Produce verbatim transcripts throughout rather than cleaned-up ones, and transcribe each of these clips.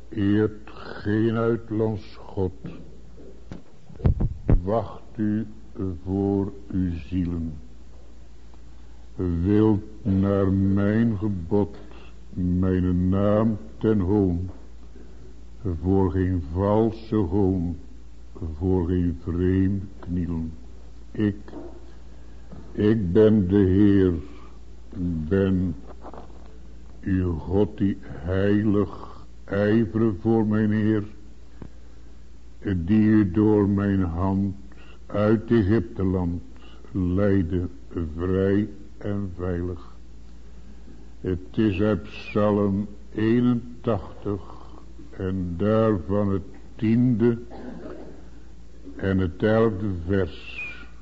Eert geen uitlands God, wacht u voor uw zielen. Wilt naar mijn gebod, mijn naam ten hoon, voor geen valse hoon, voor geen vreemd knielen. Ik, ik ben de Heer, ben uw God die heilig ijveren voor mijn Heer, die u door mijn hand uit Egypteland leidde, vrij en veilig. Het is uit Psalm eenentachtig en daarvan het tiende en het elfde vers.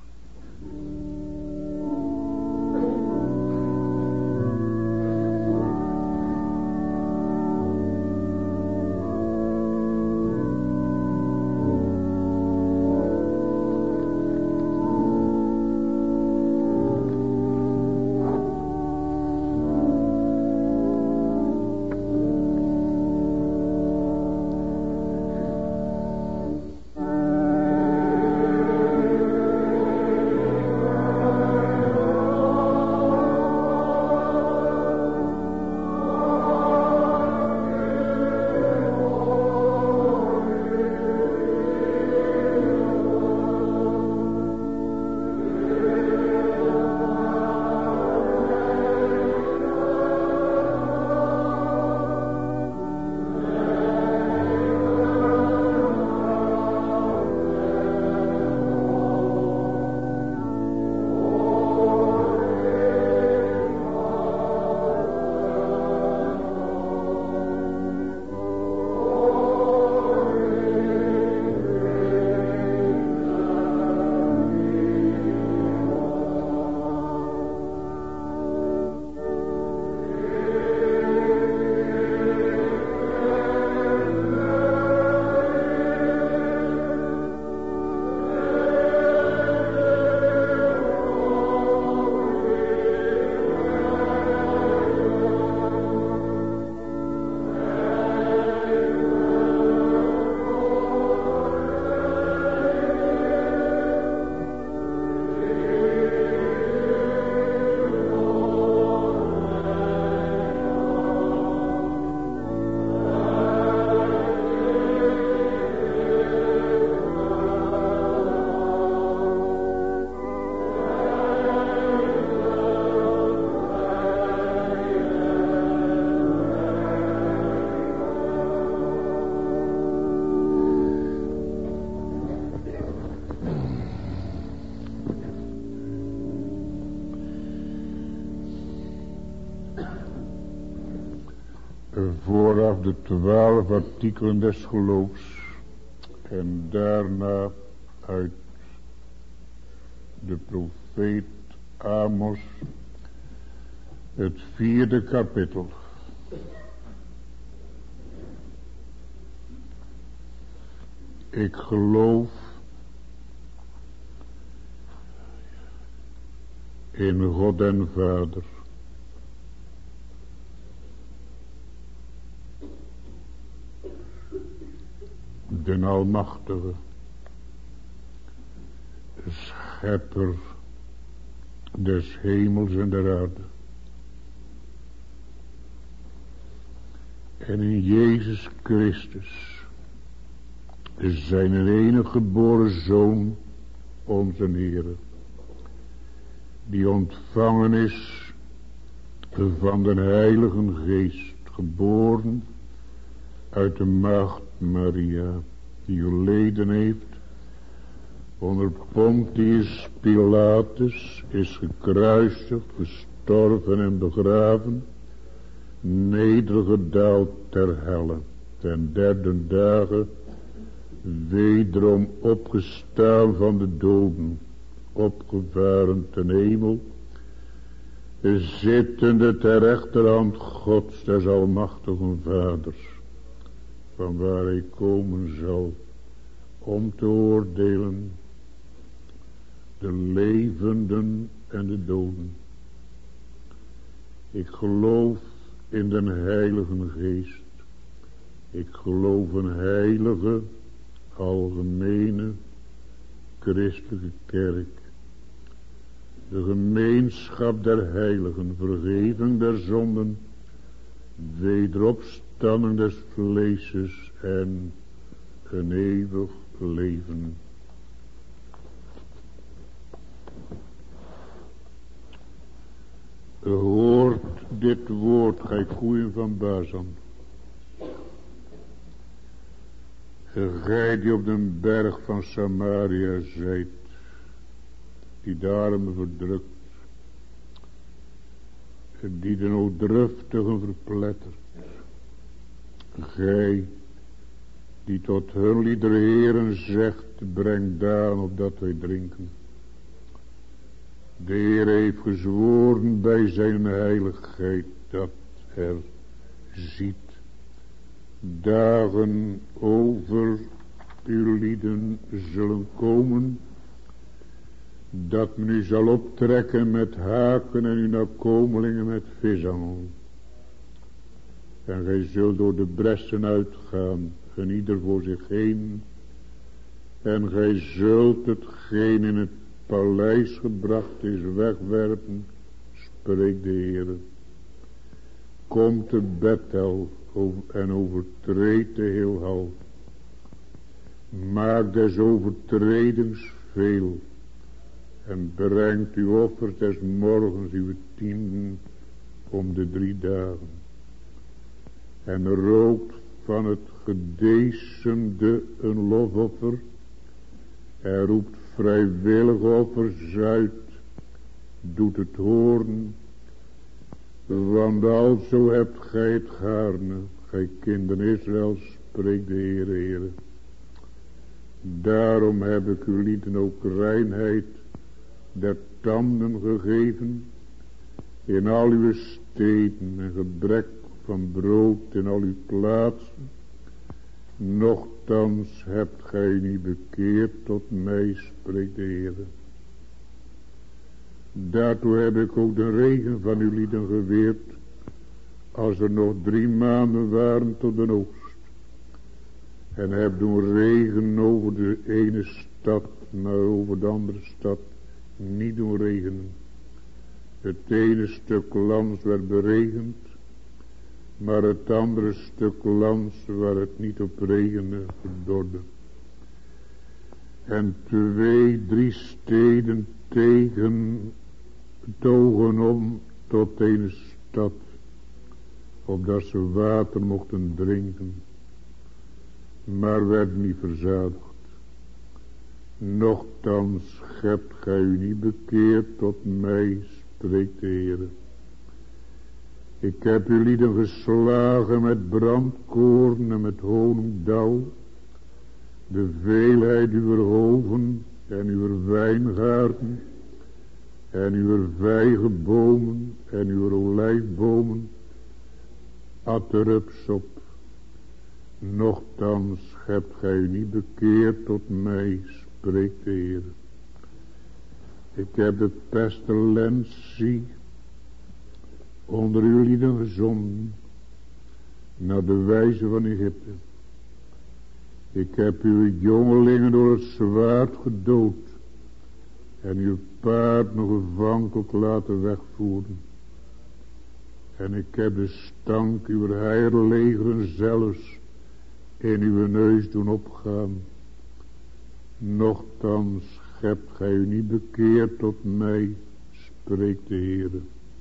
Vooraf de twaalf artikelen des geloofs en daarna uit de profeet Amos het vierde kapitel. Ik geloof in God en Vader, den Almachtige, Schepper des hemels en der aarde, en in Jezus Christus, zijn enige geboren Zoon, onze Heere, die ontvangen is van de Heilige Geest, geboren uit de maagd Maria, die geleden heeft onder Pontius Pilatus, is gekruisigd, gestorven en begraven, nedergedaald ter helle, ten derde dagen wederom opgestaan van de doden, opgevaren ten hemel, zittende ter rechterhand Gods des almachtigen Vaders, van waar hij komen zal om te oordelen de levenden en de doden. Ik geloof in den Heilige Geest, Ik geloof een heilige, algemene, christelijke kerk. De gemeenschap der heiligen, vergeving der zonden, wederopstanding des vleeses en een eeuwig leven. Hoort dit woord, gij koeien van Bazan. Gij die op den berg van Samaria zijt, die de armen verdrukt, die de nooddruftigen verplettert. Gij die tot hun lieder Heeren zegt, breng daan opdat wij drinken. De Heer heeft gezworen bij zijn heiligheid dat er ziet dagen over uw lieden zullen komen, dat men u zal optrekken met haken en uw nakomelingen met visangel. En gij zult door de bressen uitgaan, en ieder voor zich heen, en gij zult hetgeen in het paleis gebracht is wegwerpen, spreekt de Heer. Komt te Bethel en overtreedt de heelhal. Maak des overtredings veel, en brengt uw offers des morgens uw tienden om de drie dagen. En rookt van het gedecemde een lofoffer, en roept vrijwillige offers uit, doet het horen, want alzo hebt gij het gaarne, gij kinderen Israëls, spreekt de Heere, Heere. Daarom heb ik uw lieden ook reinheid der tanden gegeven in al uw steden en gebrek van brood in al uw plaatsen. Nochtans hebt gij niet bekeerd tot mij, spreekt de Heere. Daartoe heb ik ook de regen van uw lieden geweerd, als er nog drie maanden waren tot de oogst. En heb doen regen over de ene stad, maar over de andere stad niet doen regenen. Het ene stuk lands werd beregend, maar het andere stuk lands waar het niet op regende, verdorde. En twee, drie steden tegen togen om tot een stad, opdat ze water mochten drinken, maar werden niet verzadigd. Nochtans hebt gij u niet bekeerd tot mij, spreekt de Heer. Ik heb uw lieden geslagen met brandkoorn en met honingdauw, de veelheid uw hoven en uw wijngaarden en uw vijgenbomen en uw olijfbomen at er ups op. Nochtans hebt gij u niet bekeerd tot mij, spreekt de Heer. Ik heb de pestilentie onder uw lieden gezonden, naar de wijze van Egypte. Ik heb uw jongelingen door het zwaard gedood, en uw paard nog gevankelijk laten wegvoeren. En ik heb de stank uw heirlegeren zelfs in uw neus doen opgaan. Nochtans hebt gij u niet bekeerd tot mij, spreekt de Heer.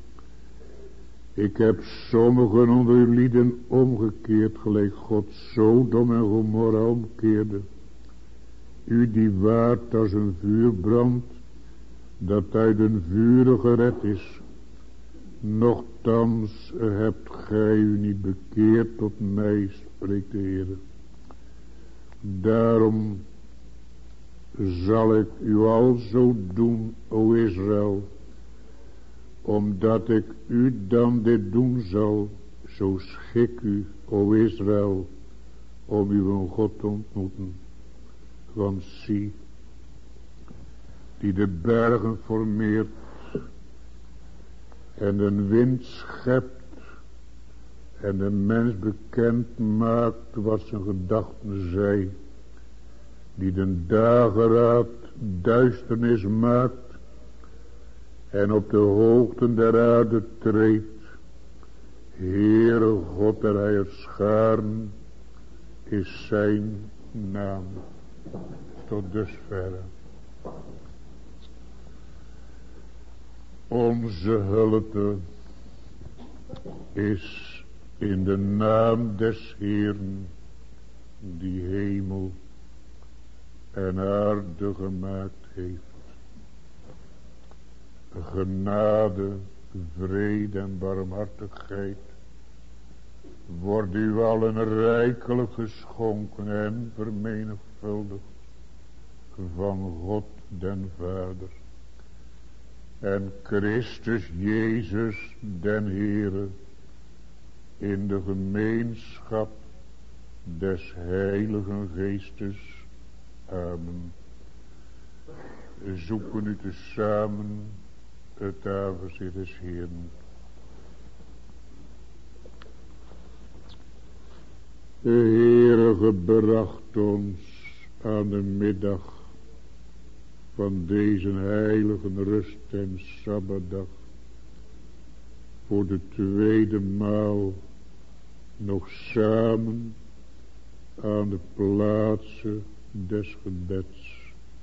Ik heb sommigen onder uw lieden omgekeerd, gelijk God Sodom en Gomorra omkeerde. U die waard als een vuur brandt, dat uit een vuur gered is. Nochtans hebt gij u niet bekeerd tot mij, spreekt de Heer. Daarom zal ik u alzo doen, o Israël, omdat ik u dan dit doen zal, zo schik u, o Israël, om uw God te ontmoeten. Want zie, die de bergen formeert en een wind schept en de mens bekend maakt wat zijn gedachten zijn, die den dageraad duisternis maakt en op de hoogten der aarde treedt. Heere God der heerscharen is zijn naam. Tot dusverre. Onze hulp is in de naam des Heeren, die hemel en aarde gemaakt heeft. Genade, vrede en barmhartigheid wordt u allen rijkelijk geschonken en vermenigvuldigd van God den Vader en Christus Jezus den Heere in de gemeenschap des Heiligen Geestes. Amen. Zoeken u tezamen het aangezicht des Heeren. De Heere gebracht ons aan de middag van deze heilige rust en sabbatdag voor de tweede maal nog samen aan de plaatsen des gebeds.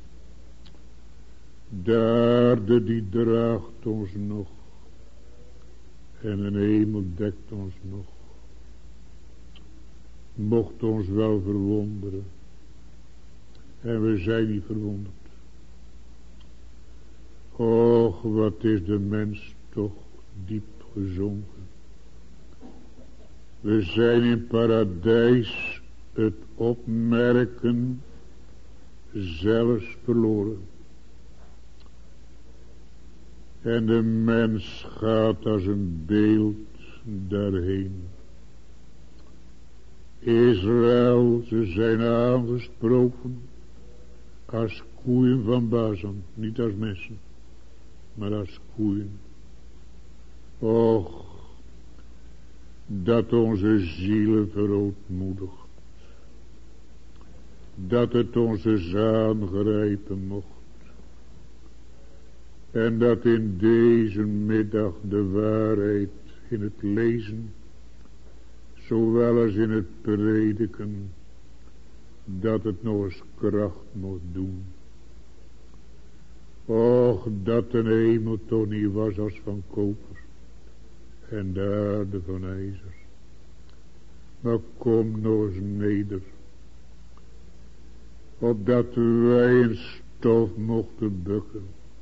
De aarde die draagt ons nog en een hemel dekt ons nog. Mocht ons wel verwonderen en we zijn niet verwonderd. Och, wat is de mens toch diep gezonken. We zijn in paradijs het opmerken zelfs verloren. En de mens gaat als een beeld daarheen. Israël, ze zijn aangesproken als koeien van Bazan, niet als mensen, maar als koeien. Och, dat onze zielen verootmoedigt, dat het ons eens aangrijpen mocht, en dat in deze middag de waarheid in het lezen, zowel als in het prediken, dat het nog eens kracht mocht doen. Och, dat de hemel toch niet was als van koper en de aarde van ijzer. Maar kom nog eens neder, opdat wij in stof mochten bukken,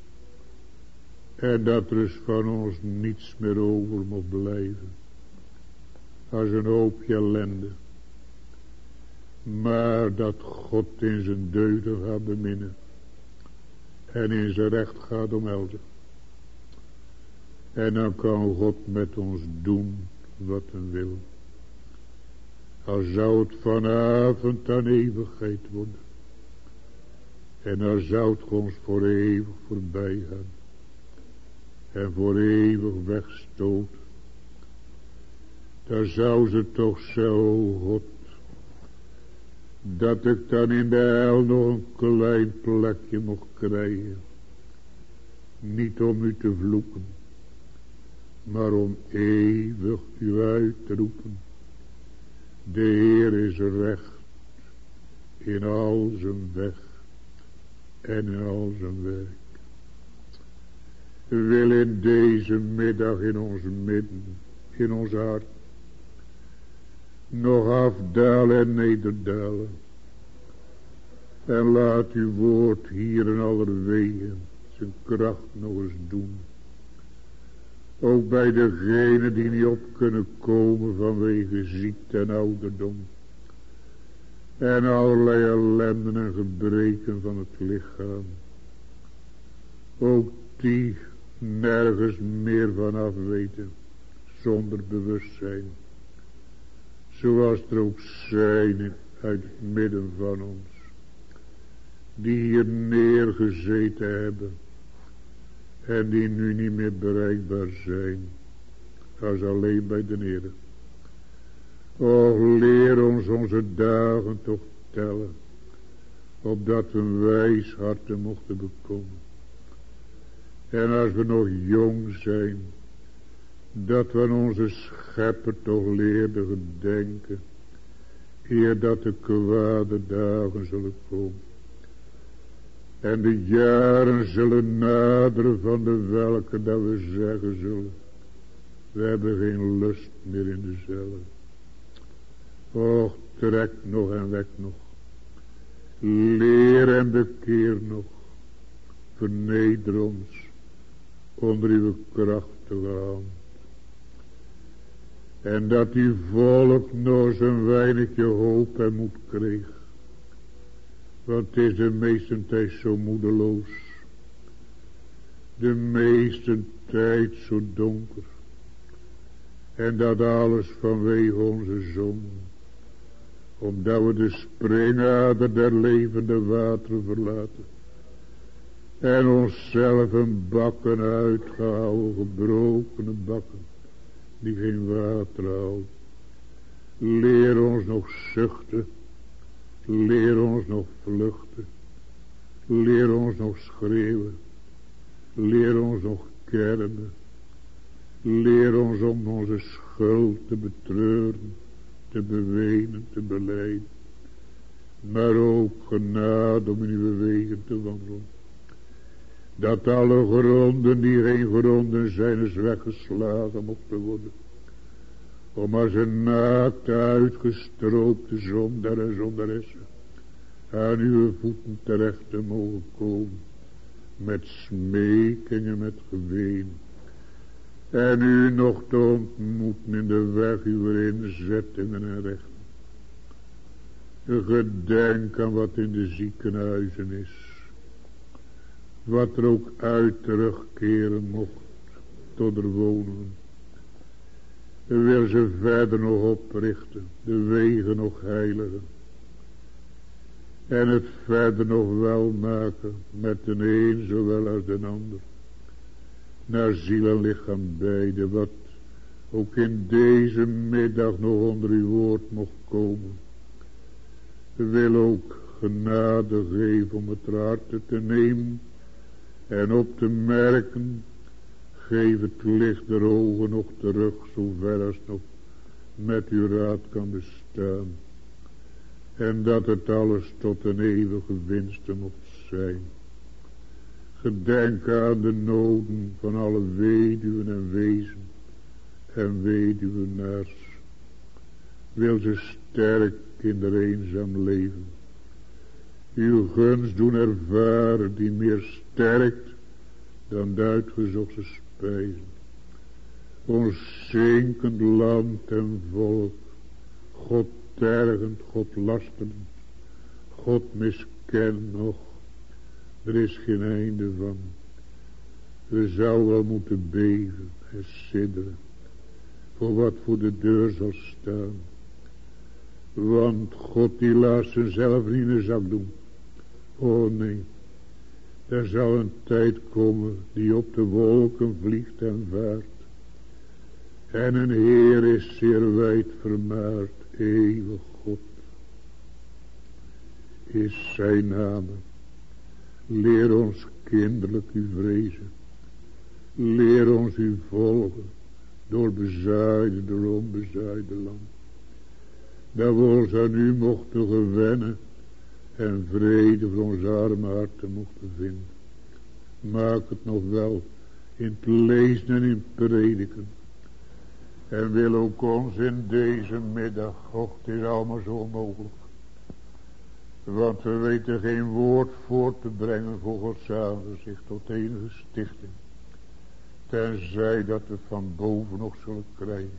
en dat er eens van ons niets meer over mocht blijven, als een hoopje ellende, maar dat God in zijn deugden gaat beminnen en in zijn recht gaat omhelzen. En dan kan God met ons doen wat hij wil. Al zou het vanavond aan eeuwigheid worden, en dan zou het ons voor eeuwig voorbij gaan en voor eeuwig wegstoten. Dan zou ze toch zo, God, dat ik dan in de hel nog een klein plekje mocht krijgen. Niet om u te vloeken, maar om eeuwig u uit te roepen. De Heer is recht in al zijn weg en in al zijn werk. Wil in deze middag in ons midden, in ons hart, nog afdalen en nederdalen. En laat uw woord hier in allerwege zijn kracht nog eens doen. Ook bij degenen die niet op kunnen komen vanwege ziekte en ouderdom. En allerlei ellenden en gebreken van het lichaam. Ook die nergens meer van af weten, zonder bewustzijn. Zoals er ook zijn uit het midden van ons, die hier neergezeten hebben en die nu niet meer bereikbaar zijn, als alleen bij de Heer. Och, leer ons onze dagen toch tellen, opdat we een wijs harten mochten bekomen. En als we nog jong zijn, dat we aan onze schepper toch leerden gedenken, eer dat de kwade dagen zullen komen. En de jaren zullen naderen van de welke dat we zeggen zullen, we hebben geen lust meer in dezelfde. Och, trek nog en wek nog. Leer en bekeer nog. Verneder ons onder uw krachtige hand. En dat uw volk nog eens een weinigje hoop en moed kreeg. Want het is de meeste tijd zo moedeloos. De meeste tijd zo donker. En dat alles vanwege onze zonden. Omdat we de springader der levende wateren verlaten. En onszelf een bakken uitgehouden, gebrokene bakken. Die geen water houden. Leer ons nog zuchten. Leer ons nog vluchten. Leer ons nog schreeuwen. Leer ons nog kermen. Leer ons om onze schuld te betreuren, te bewenen, te belijden. Maar ook genade om in uw wegen te wandelen. Dat alle gronden die geen gronden zijn eens weggeslagen mochten worden. Om als een naakte uitgestroopte zondaar en zondaressen aan uw voeten terecht te mogen komen. Met smekingen, met geween. En u nog te ontmoeten in de weg uw inzettingen en rechten. Gedenk aan wat in de ziekenhuizen is. Wat er ook uit terugkeren mocht tot er wonen. Wil ze verder nog oprichten, de wegen nog heiligen. En het verder nog wel maken met de een zowel als de ander. Naar ziel en lichaam beide, wat ook in deze middag nog onder uw woord mocht komen. Wil ook genade geven om het harte te nemen en op te merken. Geef het licht der ogen nog terug, zover als nog met uw raad kan bestaan. En dat het alles tot een eeuwige winst mocht zijn. Gedenk aan de noden van alle weduwen en wezen en weduwenaars. Wil ze sterk in de eenzaam leven. Uw gunst doen ervaren die meer sterkt dan de uitgezochte spijzen. Ons zinkend land en volk, God tergend, God lasterend, God miskend nog. Er is geen einde van. We zouden wel moeten beven en sidderen voor wat voor de deur zal staan. Want God die laat zichzelf niet in de zak doen. Oh nee, er zal een tijd komen die op de wolken vliegt en vaart. En een Heer is zeer wijd vermaard, eeuwig God is zijn naam. Leer ons kinderlijk u vrezen. Leer ons u volgen. Door bezaaide, door onbezaaide land. Dat we ons aan u mochten gewennen. En vrede voor onze arme harten mochten vinden. Maak het nog wel in het lezen en in het prediken. En wil ook ons in deze middag. Och, het is allemaal zo onmogelijk. Want we weten geen woord voor te brengen voor Gods aangezicht tot enige stichting. Tenzij dat we van boven nog zullen krijgen.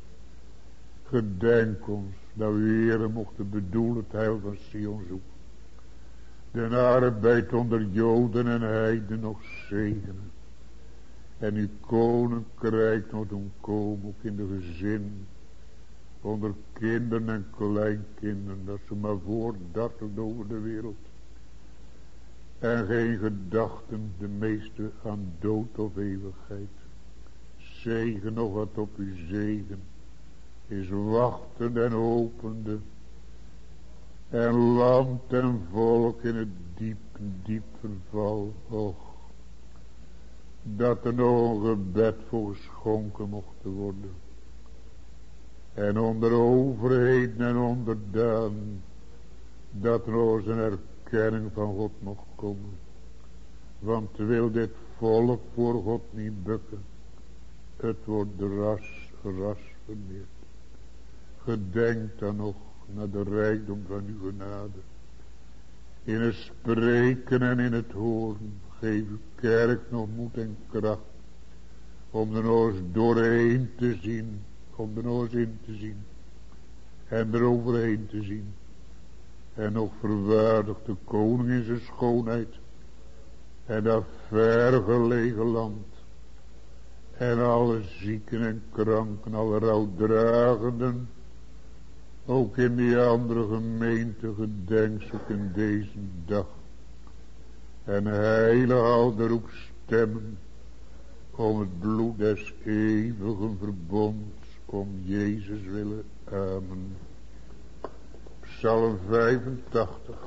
Gedenk ons dat we Heere mochten bedoelen het heil van Sion zoeken. De arbeid onder Joden en Heiden nog zegenen. En uw koninkrijk nog doen komen ook in de gezin. Onder kinderen en kleinkinderen. Dat ze maar voortdartelen over de wereld. En geen gedachten de meeste aan dood of eeuwigheid. Zegen nog wat op uw zegen. is wachten en hopende. En land en volk in het diep, diep verval. Och, dat er nog een gebed voor geschonken mocht worden. En onder overheden en onderdaan, dat er nog eens een erkenning van God mocht komen. Want wil dit volk voor God niet bukken, het wordt ras, ras vermeerd. Gedenk dan nog naar de rijkdom van uw genade. In het spreken en in het horen, geef uw kerk nog moed en kracht, om er nog eens doorheen te zien, om er nog eens in te zien, en er overheen te zien. En nog verwaardigt de koning in zijn schoonheid, en dat vergelegen land, en alle zieken en kranken, alle rouwdragenden, ook in die andere gemeente gedenkt ook in deze dag. En heilig al de roep stemmen, om het bloed des eeuwigen verbonds, om Jezus willen. Amen. Psalm vijfentachtig.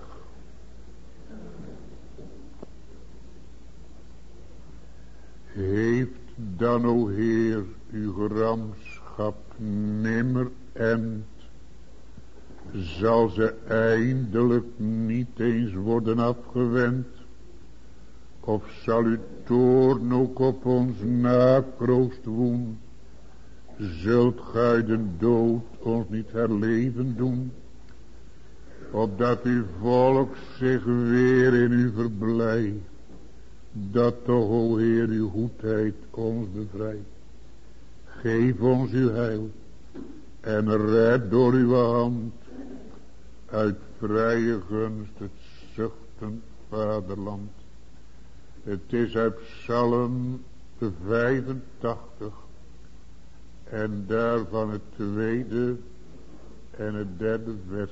Heeft dan, o Heer, uw gramschap nimmer end, zal ze eindelijk niet eens worden afgewend, of zal uw toorn ook op ons nakroost woen, zult gij de dood ons niet herleven doen, opdat uw volk zich weer in u verblij, dat toch, o Heer, uw goedheid ons bevrijdt. Geef ons uw heil, en red door uw hand, uit vrije gunst het zuchtend vaderland. Het is uit Psalm vijfentachtig, en daarvan het tweede en het derde vers.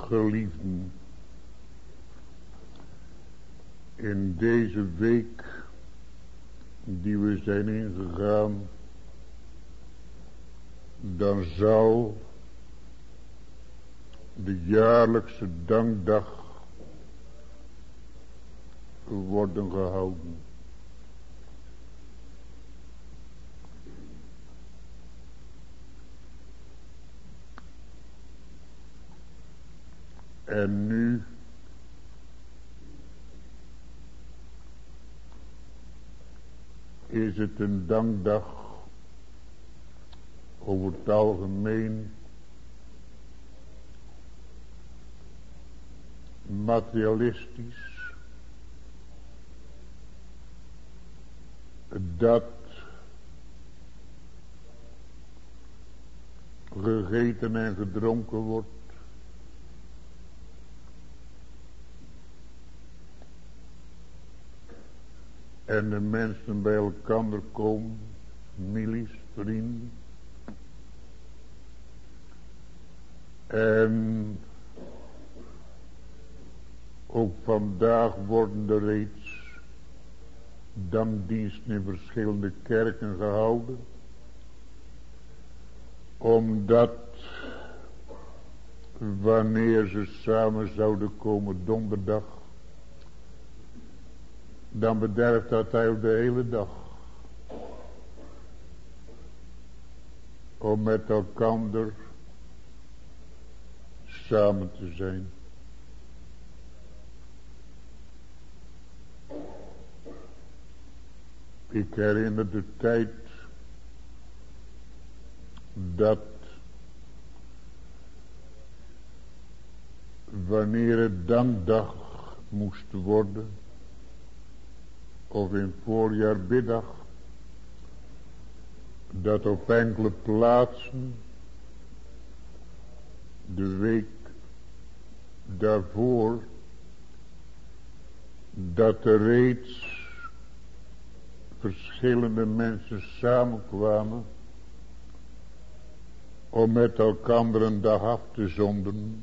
Geliefden, in deze week die we zijn ingegaan, dan zal de jaarlijkse dankdag worden gehouden. En nu is het een dankdag over het algemeen materialistisch, dat gegeten en gedronken wordt, en de mensen bij elkaar komen, families, vrienden, en ook vandaag worden er reeds dankdiensten in verschillende kerken gehouden, omdat wanneer ze samen zouden komen donderdag, dan bederft dat eigenlijk de hele dag. Om met elkaar samen te zijn. Ik herinner de tijd dat wanneer het dankdag moest worden, of in voorjaar biddag, dat op enkele plaatsen de week daarvoor, dat er reeds verschillende mensen samenkwamen om met elkaar een dag af te zonden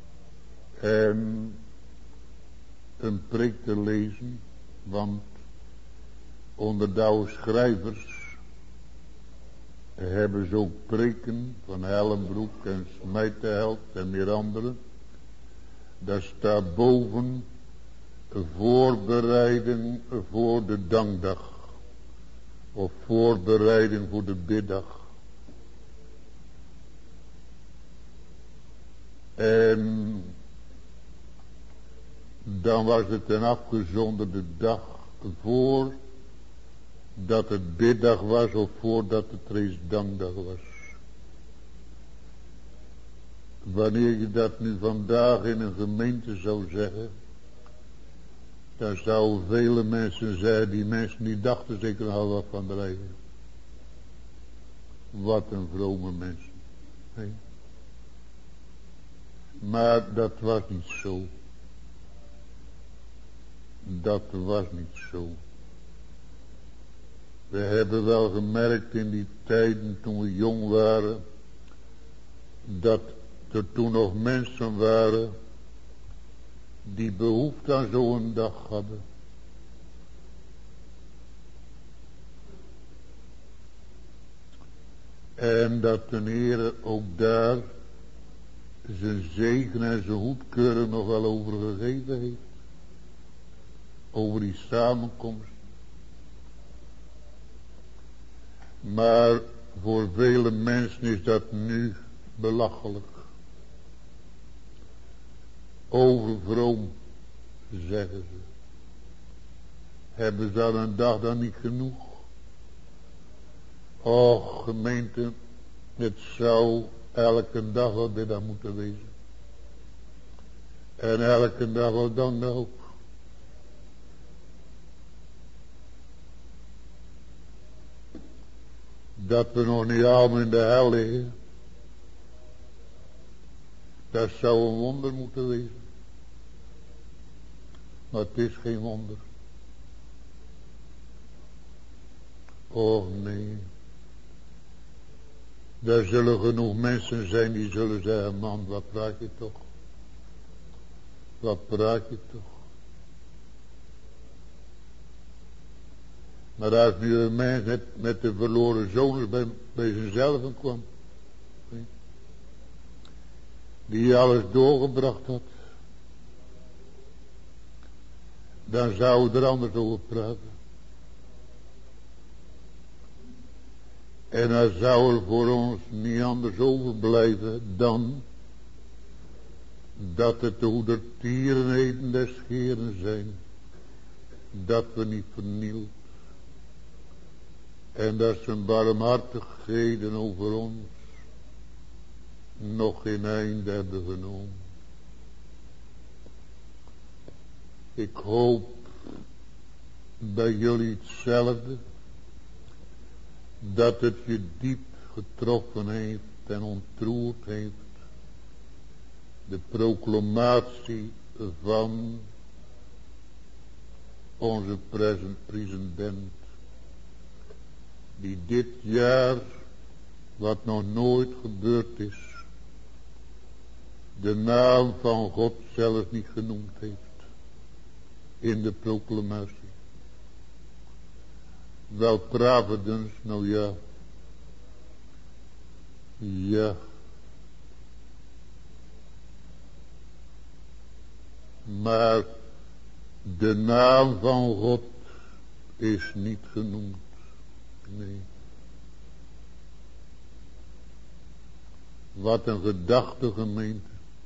en een preek te lezen, want onder de oude schrijvers hebben ze ook preken van Hellenbroek en Smijteheld en meer anderen. Daar staat boven voorbereiding voor de dankdag. Of voorbereiding voor de biddag. En dan was het een afgezonderde dag voor dat het biddag was of voordat het reeds dankdag was. Wanneer je dat nu vandaag in een gemeente zou zeggen, dan zouden vele mensen zeggen, die mensen die dachten zeker al wat van de eigen. Wat een vrome mensen. Nee. Maar dat was niet zo. Dat was niet zo. We hebben wel gemerkt in die tijden toen we jong waren, dat er toen nog mensen waren die behoefte aan zo'n dag hadden. En dat de Heer ook daar zijn zegen en zijn goedkeuren nog wel over gegeven heeft. Over die samenkomst. Maar voor vele mensen is dat nu belachelijk. Overvroom, zeggen ze. Hebben ze aan een dag dan niet genoeg? Och, gemeente, het zou elke dag wel dit aan moeten wezen. En elke dag wel dan ook. Dat we nog niet allemaal in de hel liggen. Dat zou een wonder moeten wezen. Maar het is geen wonder. Och nee. Er zullen genoeg mensen zijn die zullen zeggen, man, wat praat je toch? Wat praat je toch? Maar als nu een mens met, met de verloren zoon bij, bij zichzelf kwam, die alles doorgebracht had, dan zou er anders over praten. En dan zou er voor ons niet anders overblijven dan dat het de hoedertierenheden des Heeren zijn, dat we niet vernield. En dat zijn barmhartigheden over ons nog geen einde hebben genomen. Ik hoop bij jullie hetzelfde, dat het je diep getroffen heeft en ontroerd heeft, de proclamatie van onze present president, die dit jaar, wat nog nooit gebeurd is, de naam van God zelf niet genoemd heeft in de proclamatie. Wel Providence, nou ja, ja, maar de naam van God is niet genoemd. Nee. Wat een gedachte, gemeente.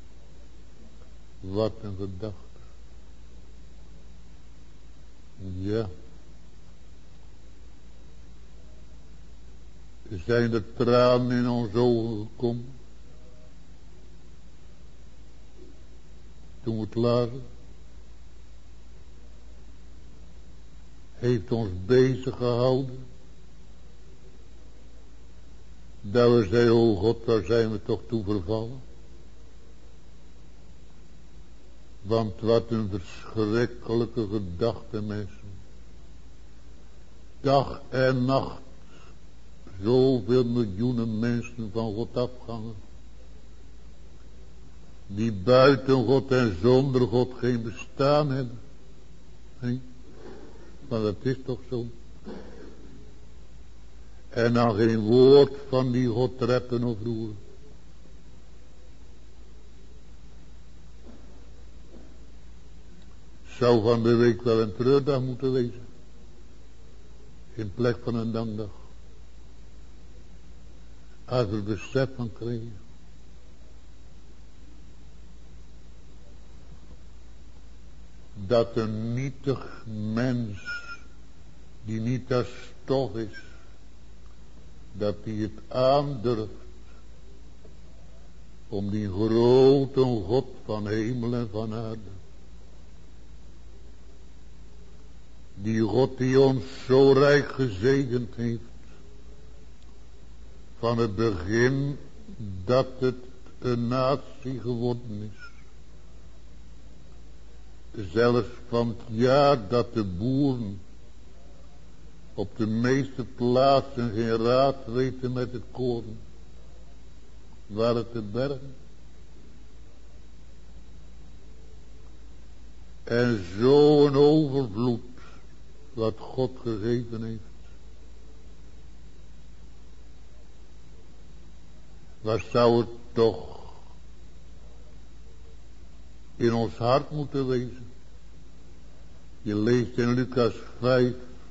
Wat een gedachte. Ja. Zijn er tranen in ons ogen gekomen? Toen we het lazen. Heeft ons bezig gehouden. Dat we zeiden, oh God, waar zijn we toch toe vervallen? Want wat een verschrikkelijke gedachte, mensen. Dag en nacht. Zoveel miljoenen mensen van God afgangen. Die buiten God en zonder God geen bestaan hebben. Nee? Maar dat is toch zo. En dan geen woord van die God reppen of roeren. Zou van de week wel een treurdag moeten wezen. In plek van een dankdag. Als we er besef van kregen. Dat een nietig mens, die niet als stof is, dat hij het aandurft om die grote God van hemel en van aarde, die God die ons zo rijk gezegend heeft, van het begin dat het een natie geworden is. Zelfs van het jaar dat de boeren op de meeste plaatsen geen raad weten met het koren, waren te bergen. En zo'n overvloed wat God gegeven heeft. Wat zou het toch in ons hart moeten wezen? Je leest in Lucas vijf.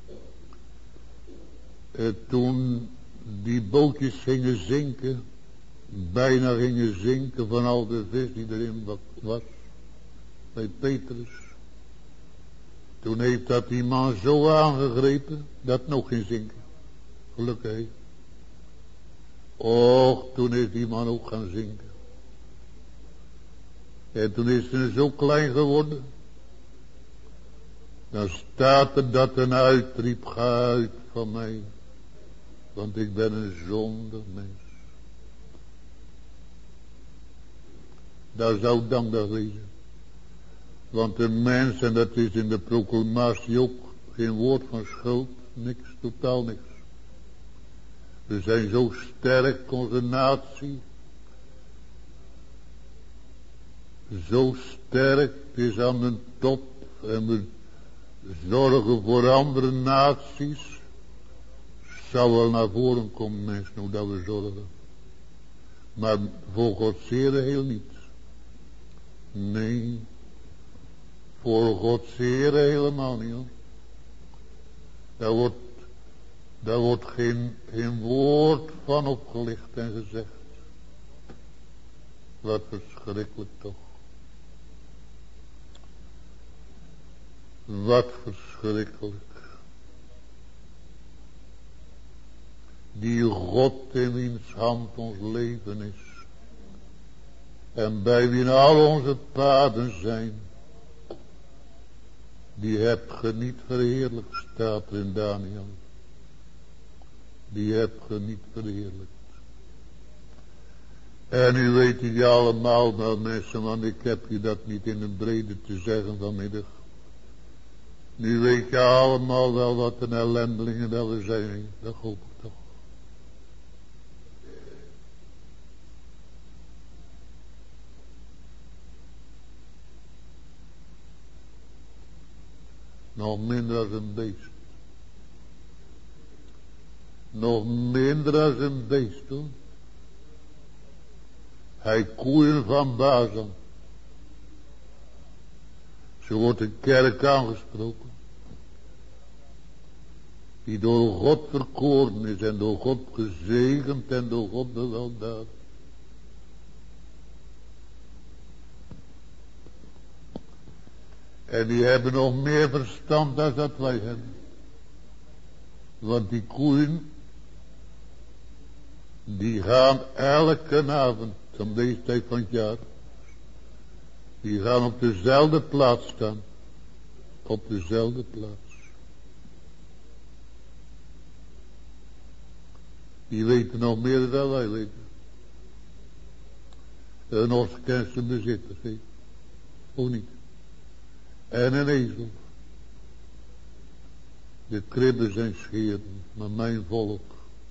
Eh, toen die bootjes gingen zinken. Bijna gingen zinken van al de vis die erin was. Bij Petrus. Toen heeft dat die man zo aangegrepen. Dat het nog ging zinken. Gelukkig heeft. Och, toen is die man ook gaan zinken. En toen is hij zo klein geworden. Dan staat er dat een uitriep, ga uit van mij. Want ik ben een zondig mens. Daar zou dankbaar wezen. Want een mens, en dat is in de proclamatie ook geen woord van schuld, niks, totaal niks. We zijn zo sterk, onze natie. zo sterk is aan de top en we zorgen voor andere naties, zou wel naar voren komen, mensen, hoe dat we zorgen. Maar voor Gods Heer heel niet. Nee, voor Gods Heer helemaal niet, hoor. Daar wordt, daar wordt geen, geen woord van opgelicht en gezegd. Wat verschrikkelijk toch. Wat verschrikkelijk. Die God in wiens hand ons leven is. En bij wie al onze paden zijn. Die hebt ge niet verheerlijkt, staat er in Daniel. Die hebt ge niet verheerlijkt. En u weet het allemaal wel, mensen, want ik heb je dat niet in een brede te zeggen vanmiddag. Nu weet je allemaal wel wat een ellendelingen dat we zijn. Dat hoop ik toch. Nog minder als een beest. Nog minder als een beest, hoor. Hij koeien van Bazan. Zo wordt de kerk aangesproken. Die door God verkoren is en door God gezegend en door God beweldadigd. En die hebben nog meer verstand dan dat wij hebben. Want die koeien, die gaan elke avond, om deze tijd van het jaar, die gaan op dezelfde plaats staan. Op dezelfde plaats. Die weten nog meer dan wij weten. Een os kent zijn bezitter, zie. Ook niet. En een ezel. De kribben zijn scheren, maar mijn volk,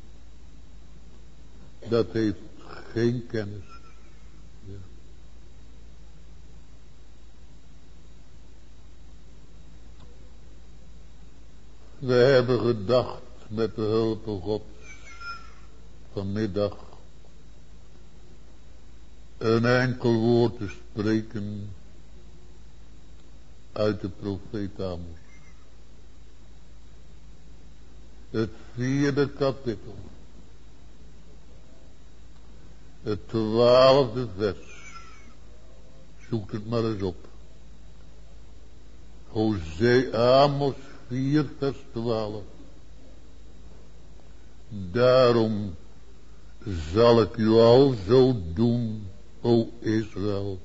dat heeft geen kennis. Ja. We hebben gedacht met de hulp van God vanmiddag een enkel woord te spreken uit de profeet Amos. Het vierde kapitel. Het twaalfde vers. Zoek het maar eens op. Hosea Amos vier vers twaalf. Daarom zal ik u al zo doen, o Israël,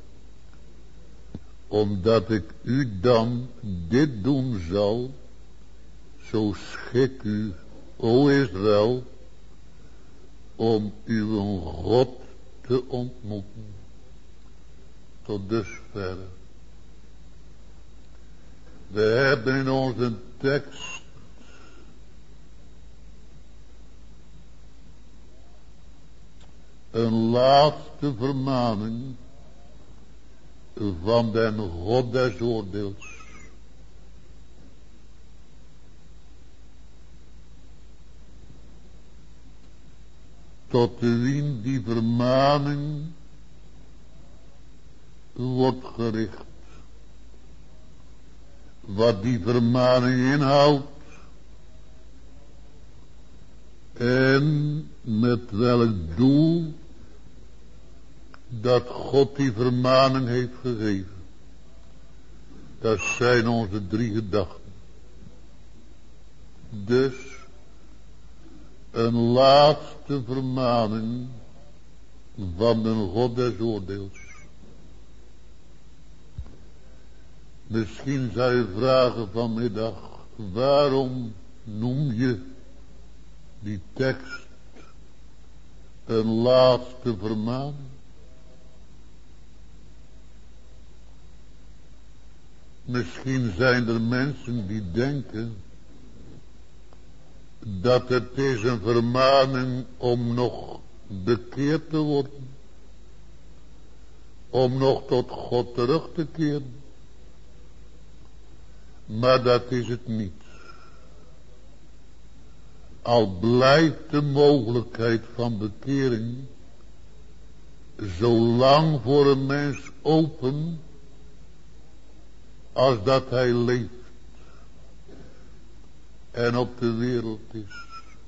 omdat ik u dan dit doen zal, zo schik u, o Israël, om uw God te ontmoeten. Tot dusver. We hebben in onze tekst een laatste vermaning van den God des oordeels. Tot wien die vermaning wordt gericht. Wat die vermaning inhoudt. En met welk doel dat God die vermaning heeft gegeven. Dat zijn onze drie gedachten. Dus een laatste vermaning van de God des oordeels. Misschien zou je vragen vanmiddag, waarom noem je die tekst een laatste vermaning? Misschien zijn er mensen die denken dat het is een vermaning om nog bekeerd te worden. om nog tot God terug te keren. Maar dat is het niet. Al blijft de mogelijkheid van bekering zo lang voor een mens open als dat hij leeft en op de wereld is.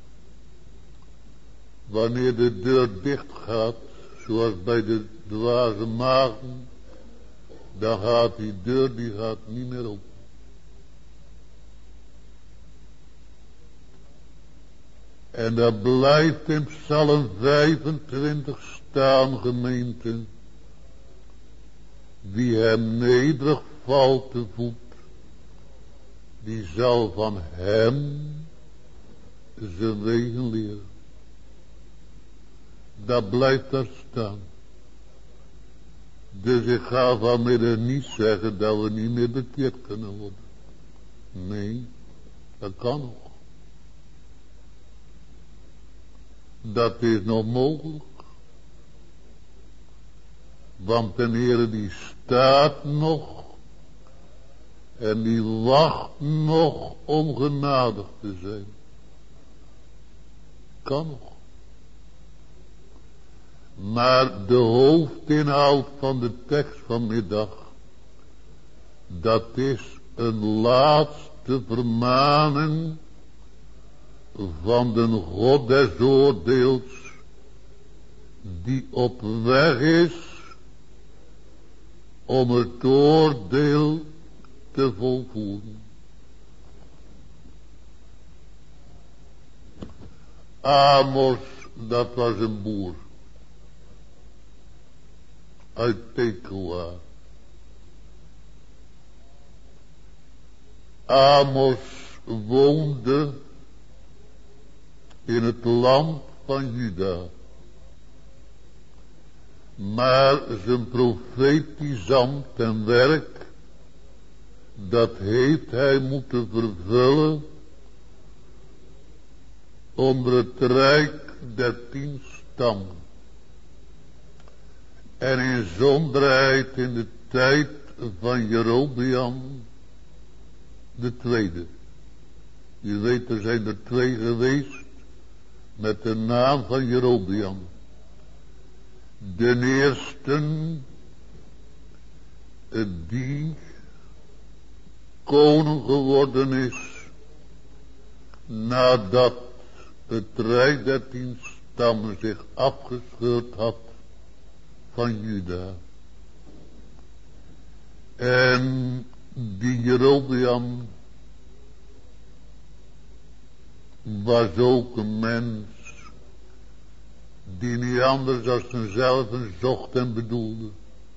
Wanneer de deur dicht gaat, zoals bij de dwaze maagden, dan gaat die deur, die gaat niet meer open. En daar blijft in Psalm vijfentwintig staan, gemeente, wie hem nederig valt te voet, die zal van hem zijn wegen leren. Dat blijft daar staan. Dus ik ga vanmiddag niet zeggen dat we niet meer bekeerd kunnen worden. Nee, dat kan nog. Dat is nog mogelijk. Want de Heer die staat nog. En die wacht nog om genadig te zijn. Kan nog. Maar de hoofdinhoud van de tekst vanmiddag, dat is een laatste vermaning van de God des oordeels, die op weg is om het oordeel te volvoeren. Amos, dat was een boer uit Tekoa. Amos woonde in het land van Juda. Maar zijn profetisch ambt en werk, dat heeft hij moeten vervullen onder het rijk der tien stammen. En in zonderheid in de tijd van Jerobeam de tweede. Je weet, er zijn er twee geweest met de naam van Jerobeam. De eerste, die koning geworden is nadat het rijk der tien stammen zich afgescheurd had van Juda. En die Jerobeam was ook een mens die niet anders als zichzelf zocht en bedoelde.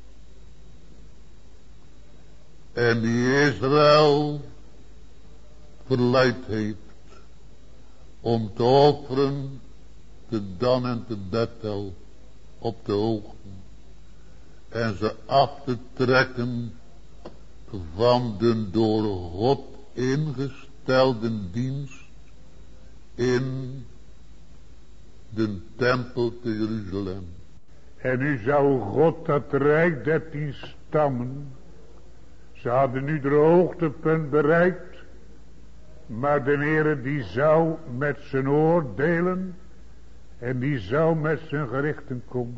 En die Israël verleid heeft om te offeren te Dan en te Bethel op de hoogte. En ze af te trekken van de door God ingestelde dienst in de tempel te Jeruzalem. En nu zou God dat rijk der tien stammen, ze hadden nu de hoogtepunt bereikt, maar de Heere die zou met zijn oordelen en die zou met zijn gerichten komen.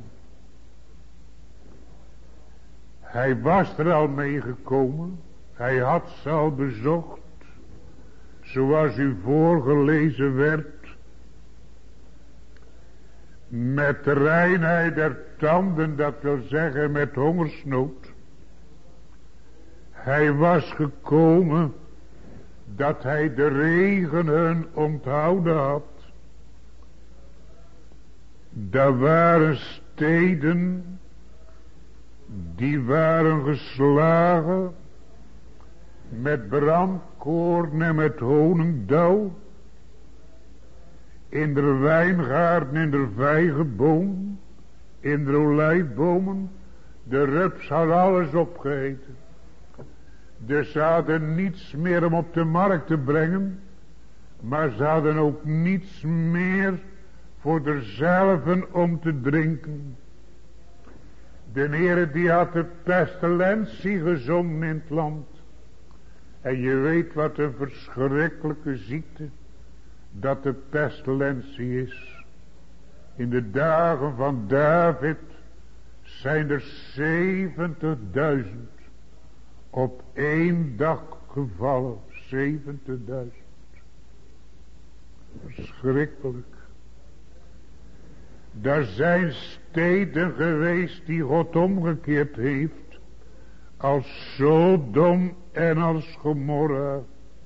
Hij was er al mee gekomen, hij had ze al bezocht, zoals u voorgelezen werd, met de reinheid der tanden, dat wil zeggen met hongersnood. Hij was gekomen dat hij de regen hun onthouden had. Daar waren steden die waren geslagen met brandkoorn en met honingdauw. In de wijngaarden, in de vijgenboom, in de olijfbomen, de rups had alles opgegeten. Dus ze hadden niets meer om op de markt te brengen, maar ze hadden ook niets meer voor derzelven om te drinken. De Heere die had de pestilentie gezonden in het land. En je weet wat een verschrikkelijke ziekte dat de pestilentie is. In de dagen van David zijn er zeventigduizend op één dag gevallen. zeventigduizend. Verschrikkelijk. Daar zijn steden geweest die God omgekeerd heeft. Als Sodom en als Gomorra.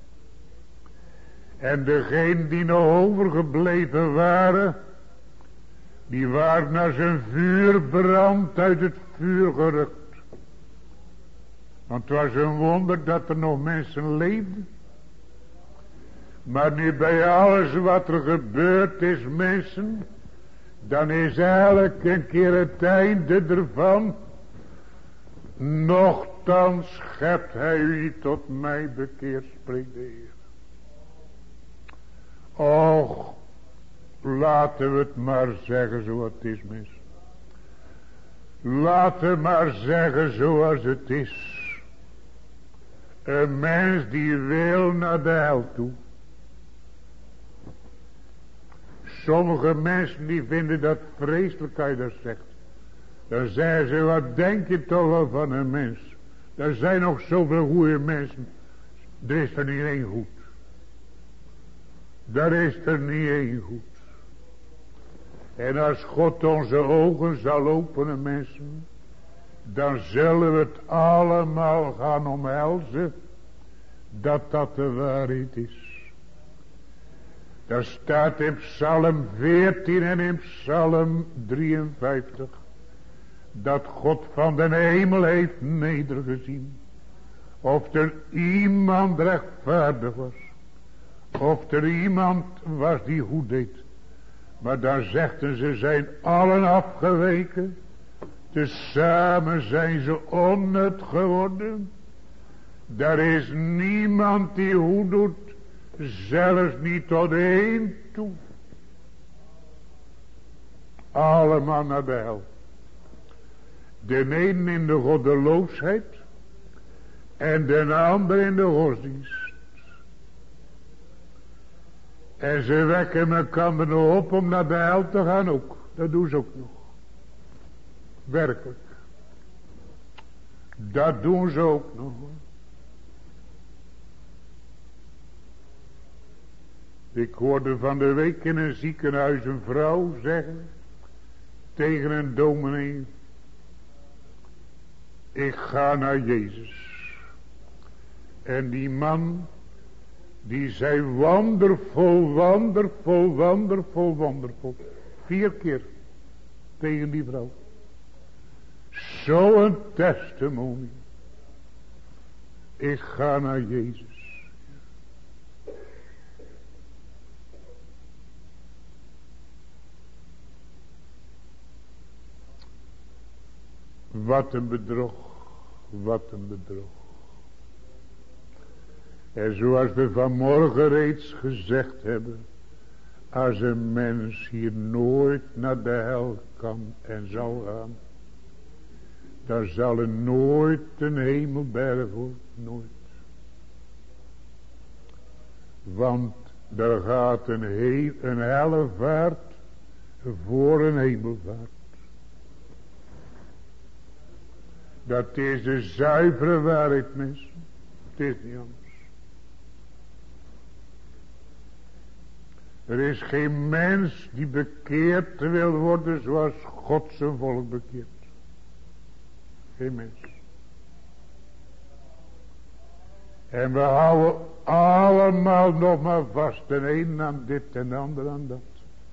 En degenen die nog overgebleven waren. Die waren naar zijn vuurbrand uit het vuur gerukt. Want het was een wonder dat er nog mensen leefden. Maar nu bij alles wat er gebeurd is, mensen, dan is elke keer het einde ervan. Nochtans schept hij u niet tot mij bekeerd, spreekt de Heer. Och, laten we het maar zeggen zoals het is, mensen. Laten we maar zeggen zoals het is. Een mens die wil naar de hel toe. Sommige mensen die vinden dat vreselijk als je dat zegt. Dan zeggen ze, wat denk je toch wel van een mens? Er zijn nog zoveel goede mensen. Er is er niet één goed. Daar is er niet één goed. En als God onze ogen zal openen, mensen, dan zullen we het allemaal gaan omhelzen dat dat de waarheid is. Daar staat in Psalm veertien en in Psalm drieënvijftig dat God van de hemel heeft nedergezien. Of er iemand rechtvaardig was. Of er iemand was die goed deed. Maar dan zegden ze zijn allen afgeweken. Tezamen zijn ze onnut geworden. Er is niemand die goed doet. Zelfs niet tot één toe. Allemaal naar de hel. De een in de goddeloosheid. En de ander in de godsdienst. En ze wekken elkaar nog op om naar de hel te gaan ook. Dat doen ze ook nog. Werkelijk. Dat doen ze ook nog. Ik hoorde van de week in een ziekenhuis een vrouw zeggen tegen een dominee: ik ga naar Jezus. En die man die zei wondervol, wondervol, wondervol, wondervol. Vier keer tegen die vrouw. Zo'n testimonie. Ik ga naar Jezus. Wat een bedrog. Wat een bedrog. En zoals we vanmorgen reeds gezegd hebben. Als een mens hier nooit naar de hel kan en zal gaan. Dan zal er nooit een hemelberg worden. Nooit. Want er gaat een, he een hellevaart voor een hemelvaart. Dat is de zuivere waarheid, mensen. Het is niet anders. Er is geen mens die bekeerd wil worden zoals God zijn volk bekeert. Geen mens. En we houden allemaal nog maar vast. De een aan dit en de ander aan dat.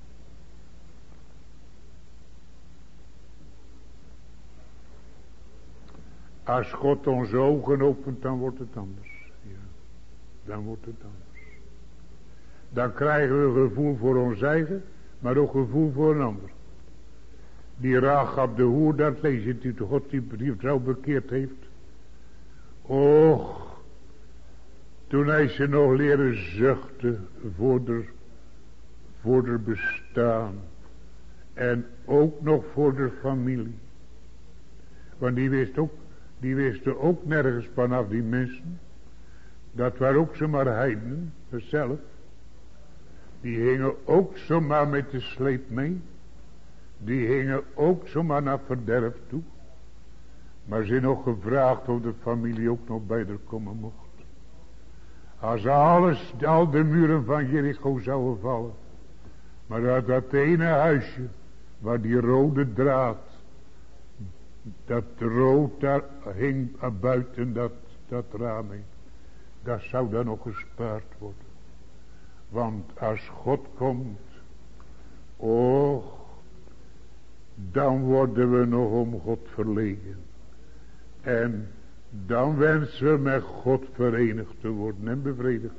Als God onze ogen opent, dan wordt het anders. Ja, dan wordt het anders. Dan krijgen we een gevoel voor ons eigen, maar ook gevoel voor een ander. Die Rachab de hoer, dat lees je die God die, die vrouw bekeerd heeft. Och, toen hij ze nog leren zuchten voor de, voor de bestaan. En ook nog voor de familie. Want die wist ook, die wisten ook nergens vanaf die mensen. Dat waren ook zomaar heidenen, zelf. Die hingen ook zomaar met de sleep mee. Die hingen ook zomaar naar verderf toe. Maar ze nog gevraagd of de familie ook nog bij haar komen mocht. Als alles, al de muren van Jericho zouden vallen. Maar uit dat ene huisje, waar die rode draad, dat rood daar hing buiten dat, dat raam heen. Dat zou dan nog gespaard worden. Want als God komt, oh, dan worden we nog om God verlegen. En dan wensen we met God verenigd te worden en bevredigd.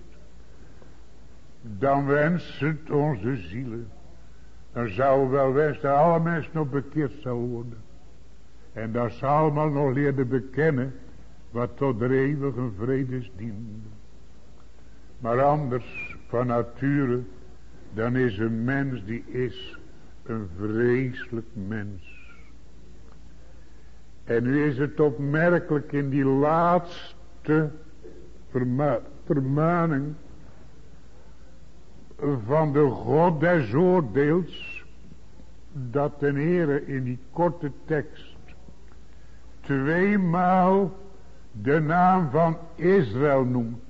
Dan wensen het onze zielen. Dan zouden we wel wensen dat alle mensen nog bekeerd zouden worden. En dat ze allemaal nog leerden bekennen wat tot de eeuwige vredes diende. Maar anders, van nature, dan is een mens die is een vreselijk mens. En nu is het opmerkelijk in die laatste verma vermaning van de God des oordeels, dat de Heere in die korte tekst tweemaal de naam van Israël noemt.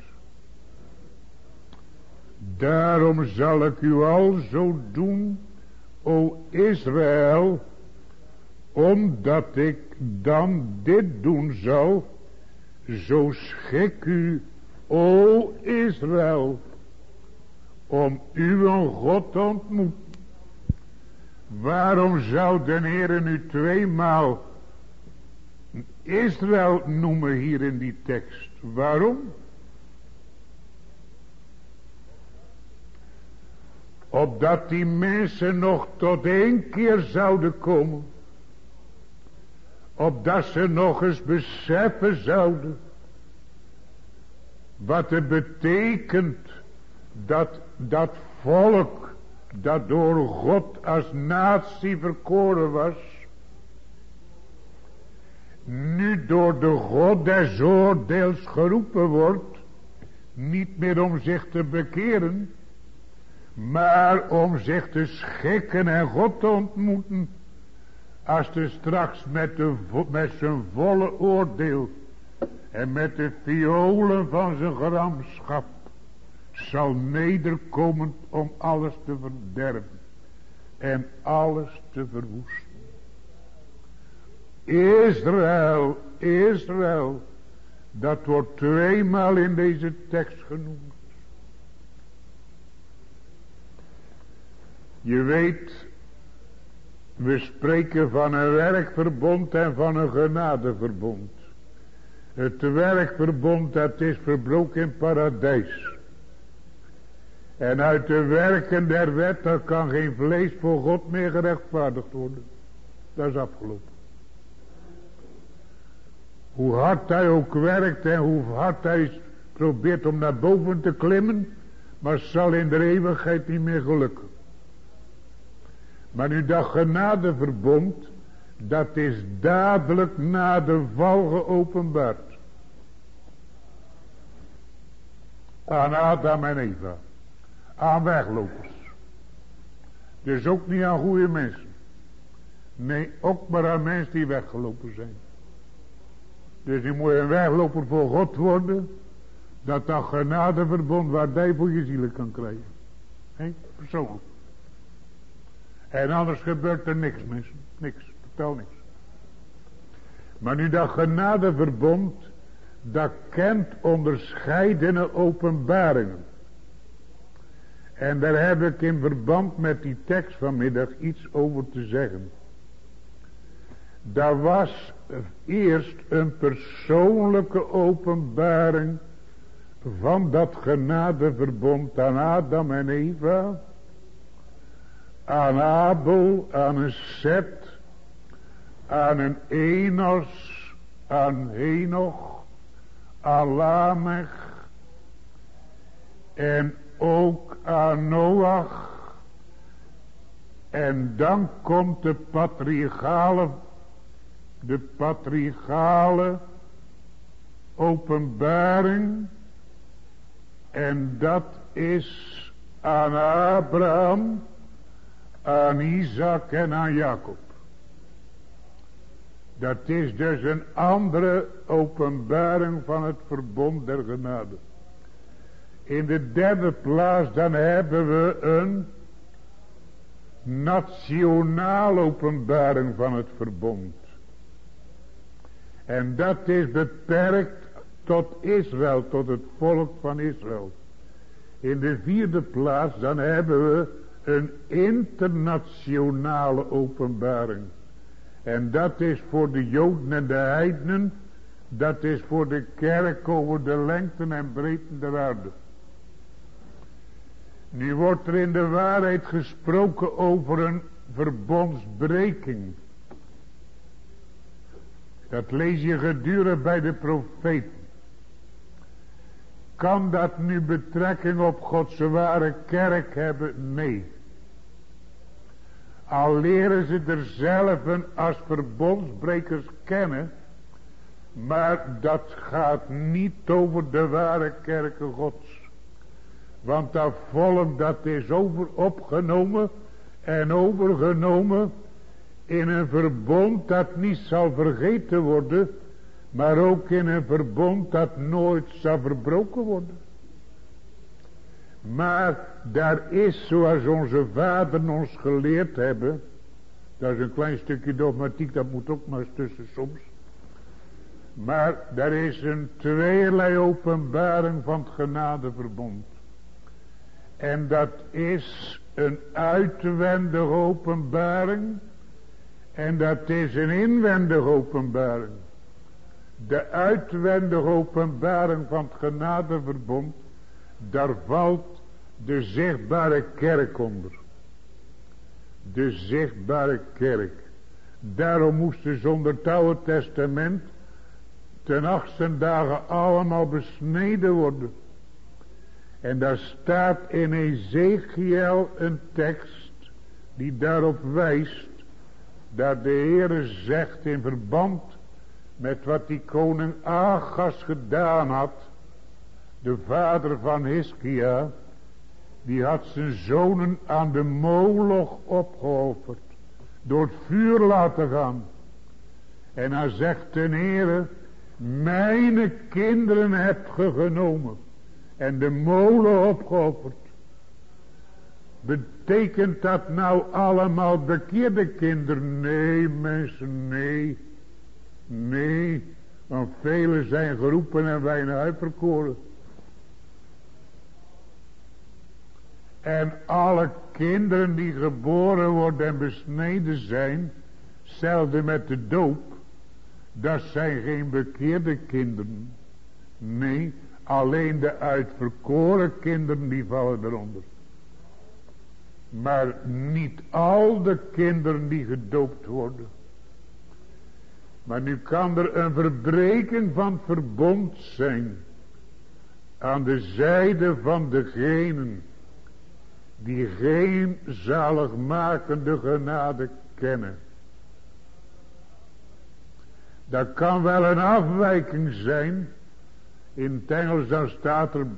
Daarom zal ik u al zo doen, o Israël, omdat ik dan dit doen zal, zo schik u, o Israël, om uw God te ontmoeten. Waarom zou de Heer nu tweemaal Israël noemen hier in die tekst? Waarom? Opdat die mensen nog tot één keer zouden komen. Opdat ze nog eens beseffen zouden. Wat het betekent dat dat volk dat door God als natie verkoren was. Nu door de God des oordeels geroepen wordt. Niet meer om zich te bekeren. Maar om zich te schikken en God te ontmoeten. Als er straks met, de, met zijn volle oordeel. En met de violen van zijn gramschap. Zal nederkomen om alles te verderven. En alles te verwoesten. Israël, Israël. Dat wordt tweemaal in deze tekst genoemd. Je weet, we spreken van een werkverbond en van een genadeverbond. Het werkverbond dat is verbroken in paradijs. En uit de werken der wet, daar kan geen vlees voor God meer gerechtvaardigd worden. Dat is afgelopen. Hoe hard hij ook werkt en hoe hard hij probeert om naar boven te klimmen, maar het zal in de eeuwigheid niet meer gelukken. Maar nu dat genadeverbond, dat is dadelijk na de val geopenbaard. Aan Adam en Eva. Aan weglopers. Dus ook niet aan goede mensen. Nee, ook maar aan mensen die weggelopen zijn. Dus je moet een wegloper voor God worden. Dat dat genadeverbond waar jij voor je zielen kan krijgen. Hé, persoonlijk. En anders gebeurt er niks, mensen. Niks, totaal niks. Maar nu dat genadeverbond, dat kent onderscheidene openbaringen. En daar heb ik in verband met die tekst vanmiddag iets over te zeggen. Daar was eerst een persoonlijke openbaring van dat genadeverbond aan Adam en Eva, aan Abel, aan een Set, aan een Enos, aan Henoch, aan Lamech en ook aan Noach. En dan komt de patriarchale de patriarchale openbaring. En dat is aan Abraham, aan Isaac en aan Jacob. Dat is dus een andere openbaring van het verbond der genade. In de derde plaats dan hebben we een nationale openbaring van het verbond. En dat is beperkt tot Israël, tot het volk van Israël. In de vierde plaats dan hebben we een internationale openbaring. En dat is voor de Joden en de heidenen. Dat is voor de kerk over de lengte en breedte der aarde. Nu wordt er in de waarheid gesproken over een verbondsbreking. Dat lees je gedurig bij de profeten. Kan dat nu betrekking op Gods ware kerk hebben? Nee. Al leren ze er zelf als verbondsbrekers kennen. Maar dat gaat niet over de ware kerken Gods. Want dat volk dat is over opgenomen en overgenomen in een verbond dat niet zal vergeten worden. Maar ook in een verbond dat nooit zal verbroken worden. Maar daar is, zoals onze vaderen ons geleerd hebben. Dat is een klein stukje dogmatiek, dat moet ook maar eens tussen soms. Maar daar is een tweeërlei openbaring van het genadeverbond. En dat is een uitwendige openbaring. En dat is een inwendige openbaring. De uitwendige openbaring van het genadeverbond, daar valt de zichtbare kerk onder. De zichtbare kerk. Daarom moesten ze onder het Oude Testament ten achtste dagen allemaal besneden worden. En daar staat in Ezekiel een tekst die daarop wijst dat de Heere zegt in verband met wat die koning Agas gedaan had. De vader van Hiskia. Die had zijn zonen aan de Moloch opgeofferd. Door het vuur laten gaan. En hij zegt ten Heere. Mijn kinderen hebt ge genomen. En de molen opgeofferd. Betekent dat nou allemaal bekeerde kinderen? Nee mensen, nee. Nee, want velen zijn geroepen en weinig uitverkoren. En alle kinderen die geboren worden en besneden zijn, zelfde met de doop, dat zijn geen bekeerde kinderen. Nee, alleen de uitverkoren kinderen die vallen eronder. Maar niet al de kinderen die gedoopt worden. Maar nu kan er een verbreking van het verbond zijn. Aan de zijde van degenen die geen zaligmakende genade kennen. Dat kan wel een afwijking zijn. In het Engels dan staat er,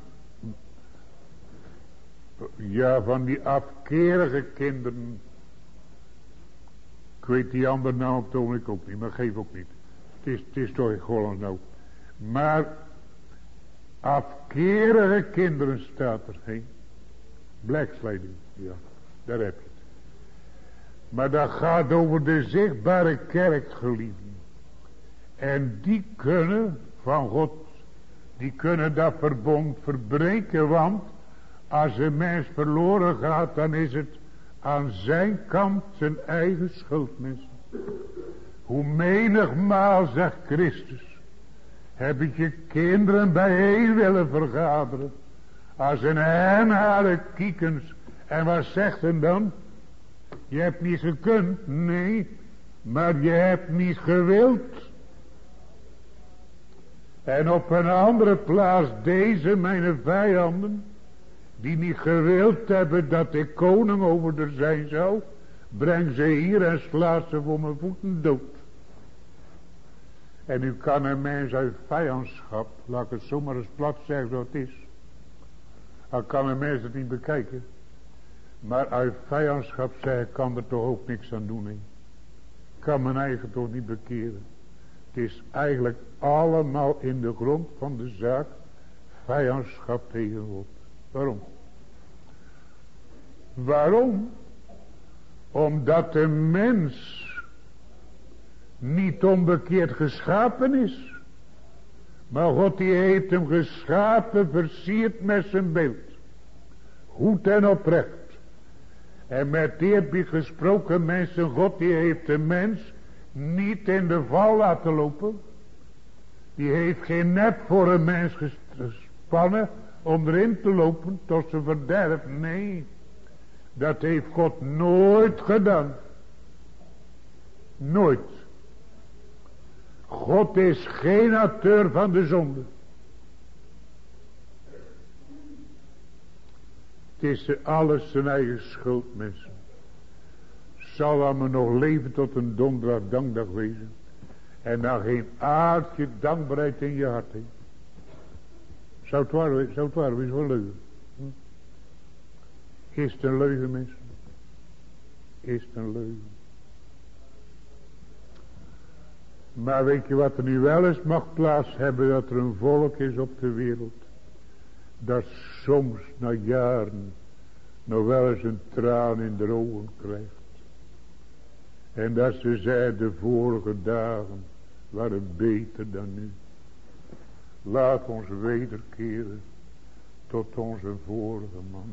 ja, van die afkerige kinderen. Ik weet die andere naam op het ogenblik ook niet, maar geef ook niet. Het is, het is toch in Holland nou. Maar afkerige kinderen staat er. He? Blacksliding, ja, daar heb je het. Maar dat gaat over de zichtbare kerk, geliefden. En die kunnen van God, die kunnen dat verbond verbreken, want als een mens verloren gaat, dan is het aan zijn kant zijn eigen schuld, mensen. Hoe menigmaal, zegt Christus, heb ik je kinderen bijeen willen vergaderen, als een hen haren kiekens. En wat zegt hem dan? Je hebt niet gekund, nee, maar je hebt niet gewild. En op een andere plaats deze mijn vijanden, die niet gewild hebben dat ik koning over er zijn zou, breng ze hier en slaat ze voor mijn voeten dood. En u kan een mens uit vijandschap, laat ik het zomaar eens plat zeggen zoals het is. Dan kan een mens het niet bekijken. Maar uit vijandschap zeggen, kan er toch ook niks aan doen. He. Kan mijn eigen toch niet bekeren. Het is eigenlijk allemaal in de grond van de zaak vijandschap tegen God. Waarom? Waarom? Omdat de mens niet onbekeerd geschapen is. Maar God die heeft hem geschapen, versierd met zijn beeld. Goed en oprecht. En met die heb je gesproken mensen, God die heeft de mens niet in de val laten lopen. Die heeft geen net voor een mens gespannen om erin te lopen tot zijn verderf. Nee, dat heeft God nooit gedaan. Nooit. God is geen auteur van de zonde. Het is alles zijn eigen schuld, mensen. Zal aan me nog leven tot een donderdag dankdag wezen. En dan geen aardje dankbaarheid in je hart. He. Zou het waar, zou het waar wezen, wel leugen. Hm? Is het een leugen, mensen? Is het een leugen? Maar weet je wat er nu wel eens mag plaats hebben, dat er een volk is op de wereld. Dat soms na jaren nog wel eens een traan in de ogen krijgt. En dat ze zei, de vorige dagen waren beter dan nu. Laat ons wederkeren tot onze vorige man.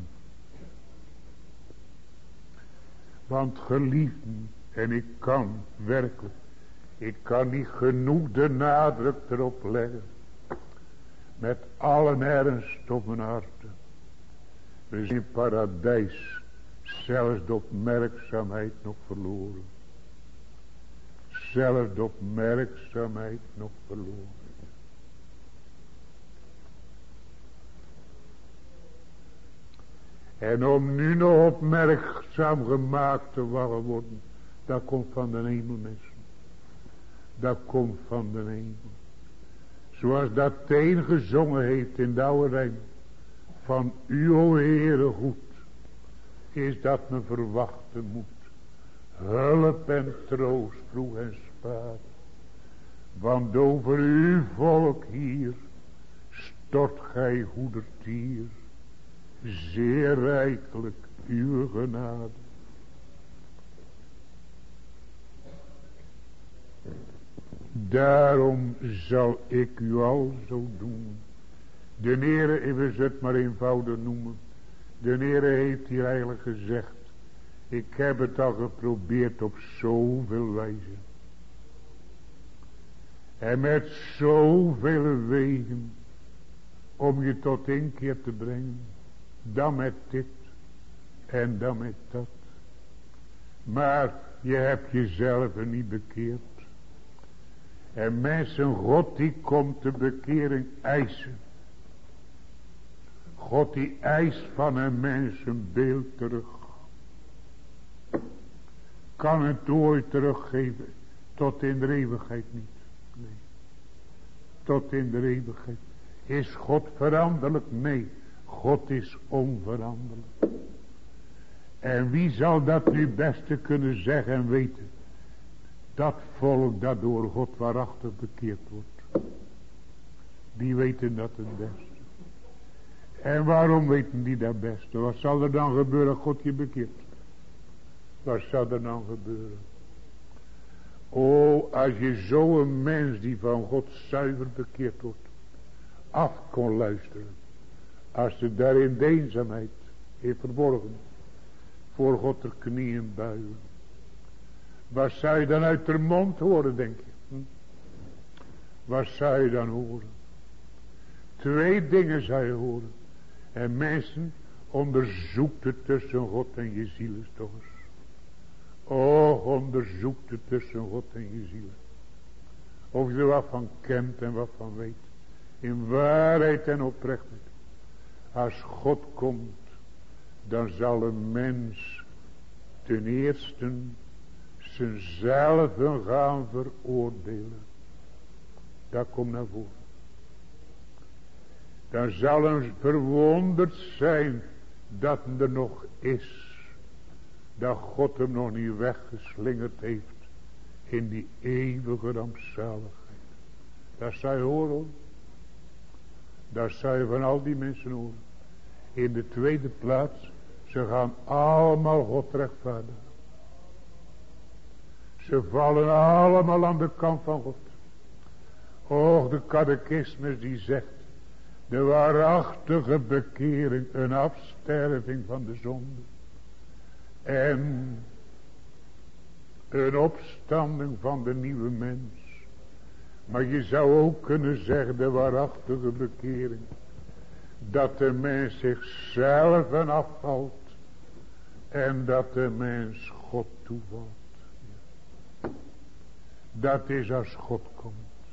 Want geliefden, en ik kan werkelijk, ik kan niet genoeg de nadruk erop leggen. Met allen ernst op mijn harten. We zijn in paradijs zelfs de opmerkzaamheid nog verloren. Zelfs de opmerkzaamheid nog verloren. En om nu nog opmerkzaam gemaakt te worden, dat komt van de hemel, mensen. Dat komt van de hemel. Zoals dat Teen gezongen heeft in de oude rijm. Van u, o Heere, goed, is dat men verwachten moet. Hulp en troost, vroeg en spaat. Want over uw volk hier stort gij hoedertier. Zeer rijkelijk uw genade. Daarom zal ik u al zo doen. De Heere, even het maar eenvoudig noemen. De Heere heeft hier eigenlijk gezegd. Ik heb het al geprobeerd op zoveel wijze. En met zoveel wegen. Om je tot inkeer te brengen. Dan met dit. En dan met dat. Maar je hebt jezelf niet bekeerd. En mensen, God die komt de bekering eisen. God die eist van een mens een beeld terug. Kan het ooit teruggeven. Tot in de eeuwigheid niet. Nee. Tot in de eeuwigheid. Is God veranderlijk? Nee. God is onveranderlijk. En wie zal dat nu beste kunnen zeggen en weten? Dat volk dat door God waarachtig bekeerd wordt. Die weten dat het beste. En waarom weten die dat beste? Wat zal er dan gebeuren als God je bekeert? Wat zal er dan gebeuren? O, als je zo'n mens die van God zuiver bekeerd wordt, af kon luisteren. Als ze daar in de eenzaamheid heeft verborgen, voor God ter knieën buigen. Wat zou je dan uit de mond horen, denk je? Hm? Wat zou je dan horen? Twee dingen zou je horen. En mensen, onderzoekt het tussen God en je ziel toch eens. Oh, onderzoekt het tussen God en je ziel. Of je er wat van kent en wat van weet. In waarheid en oprechtheid. Als God komt, dan zal een mens ten eerste zichzelf gaan veroordelen. Dat komt naar voren. Dan zal hem verwonderd zijn dat er nog is. Dat God hem nog niet weggeslingerd heeft in die eeuwige rampzaligheid. Dat zou je horen hoor. Dat zou je van al die mensen horen. In de tweede plaats, ze gaan allemaal God rechtvaardigen. Ze vallen allemaal aan de kant van God. Och, de catechismus die zegt, de waarachtige bekering, een afsterving van de zonde. En een opstanding van de nieuwe mens. Maar je zou ook kunnen zeggen, de waarachtige bekering, dat de mens zichzelf afvalt en dat de mens God toevalt. Dat is als God komt.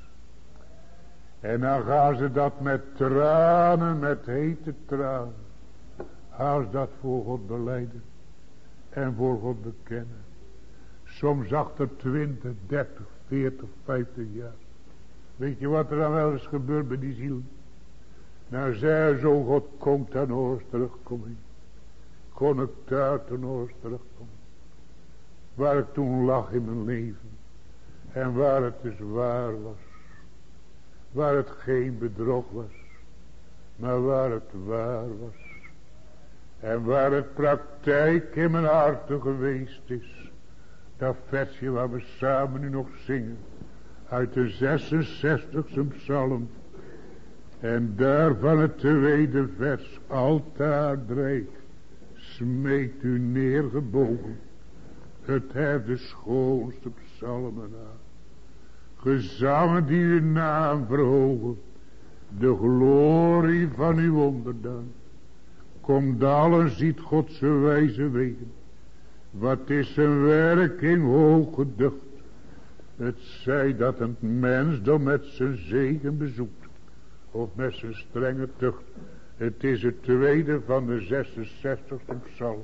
En dan gaan ze dat met tranen, met hete tranen, als dat voor God belijden en voor God bekennen. Soms achter twintig, dertig, veertig, vijftig jaar. Weet je wat er dan wel eens gebeurt bij die ziel? Nou zei zo, God komt ten oors terugkomen. Kon ik daar ten oors terugkomen. Waar ik toen lag in mijn leven. En waar het dus waar was. Waar het geen bedrog was. Maar waar het waar was. En waar het praktijk in mijn hart geweest is. Dat versje waar we samen nu nog zingen. Uit de zesenzestigste psalm. En daar van het tweede vers. Altaardrijk. Smeekt u neergebogen. Het heeft de schoonste psalmen aan. Gezangen die uw naam verhogen. De glorie van uw onderdaan. Komt allen ziet Gods wijze wegen. Wat is zijn werk in hoge ducht. Het zij dat een mensdom met zijn zegen bezoekt. Of met zijn strenge tucht. Het is het tweede van de zesenzestigste psalm.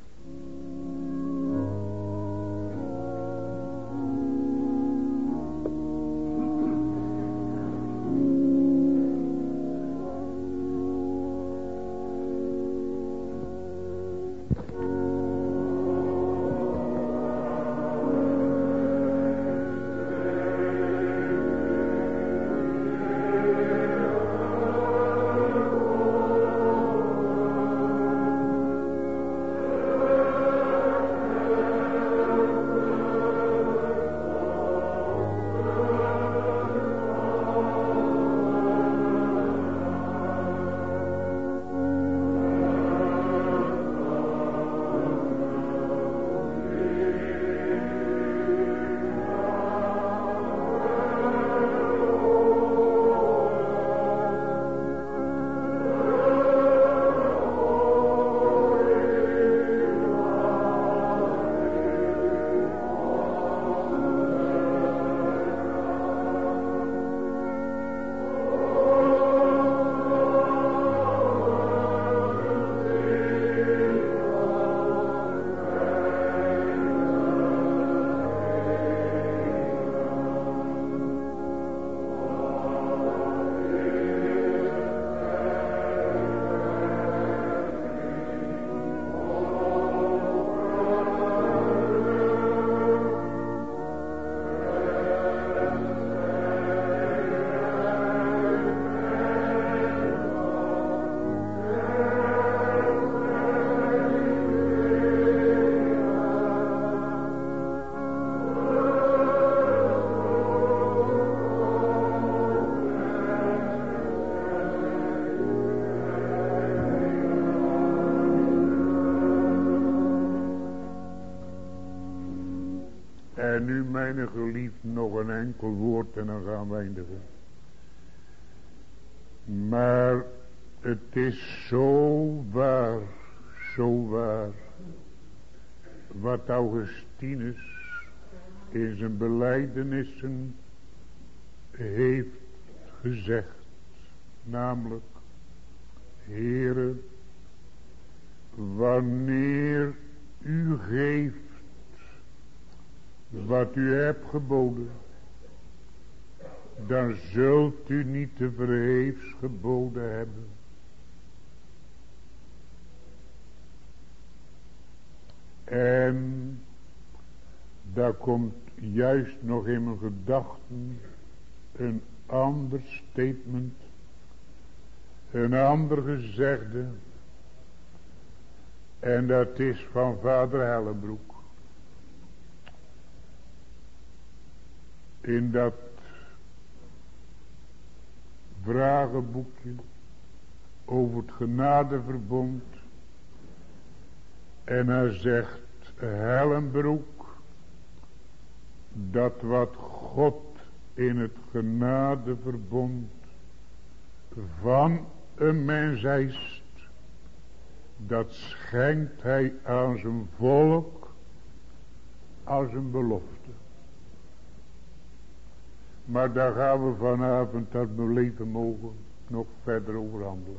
En nu, mijn geliefd, nog een enkel woord en dan gaan we eindigen. Maar het is zo waar, zo waar, wat Augustinus in zijn belijdenissen heeft gezegd. Namelijk, Heere, wanneer u geeft wat u hebt geboden, dan zult u niet te vergeefs geboden hebben. En daar komt juist nog in mijn gedachten een ander statement, een ander gezegde, en dat is van vader Hellebroek. In dat vragenboekje over het genadeverbond. En hij zegt, Hellenbroek, dat wat God in het genadeverbond van een mens eist, dat schenkt hij aan zijn volk als een belofte. Maar daar gaan we vanavond, dat we leven mogen, nog verder over handelen.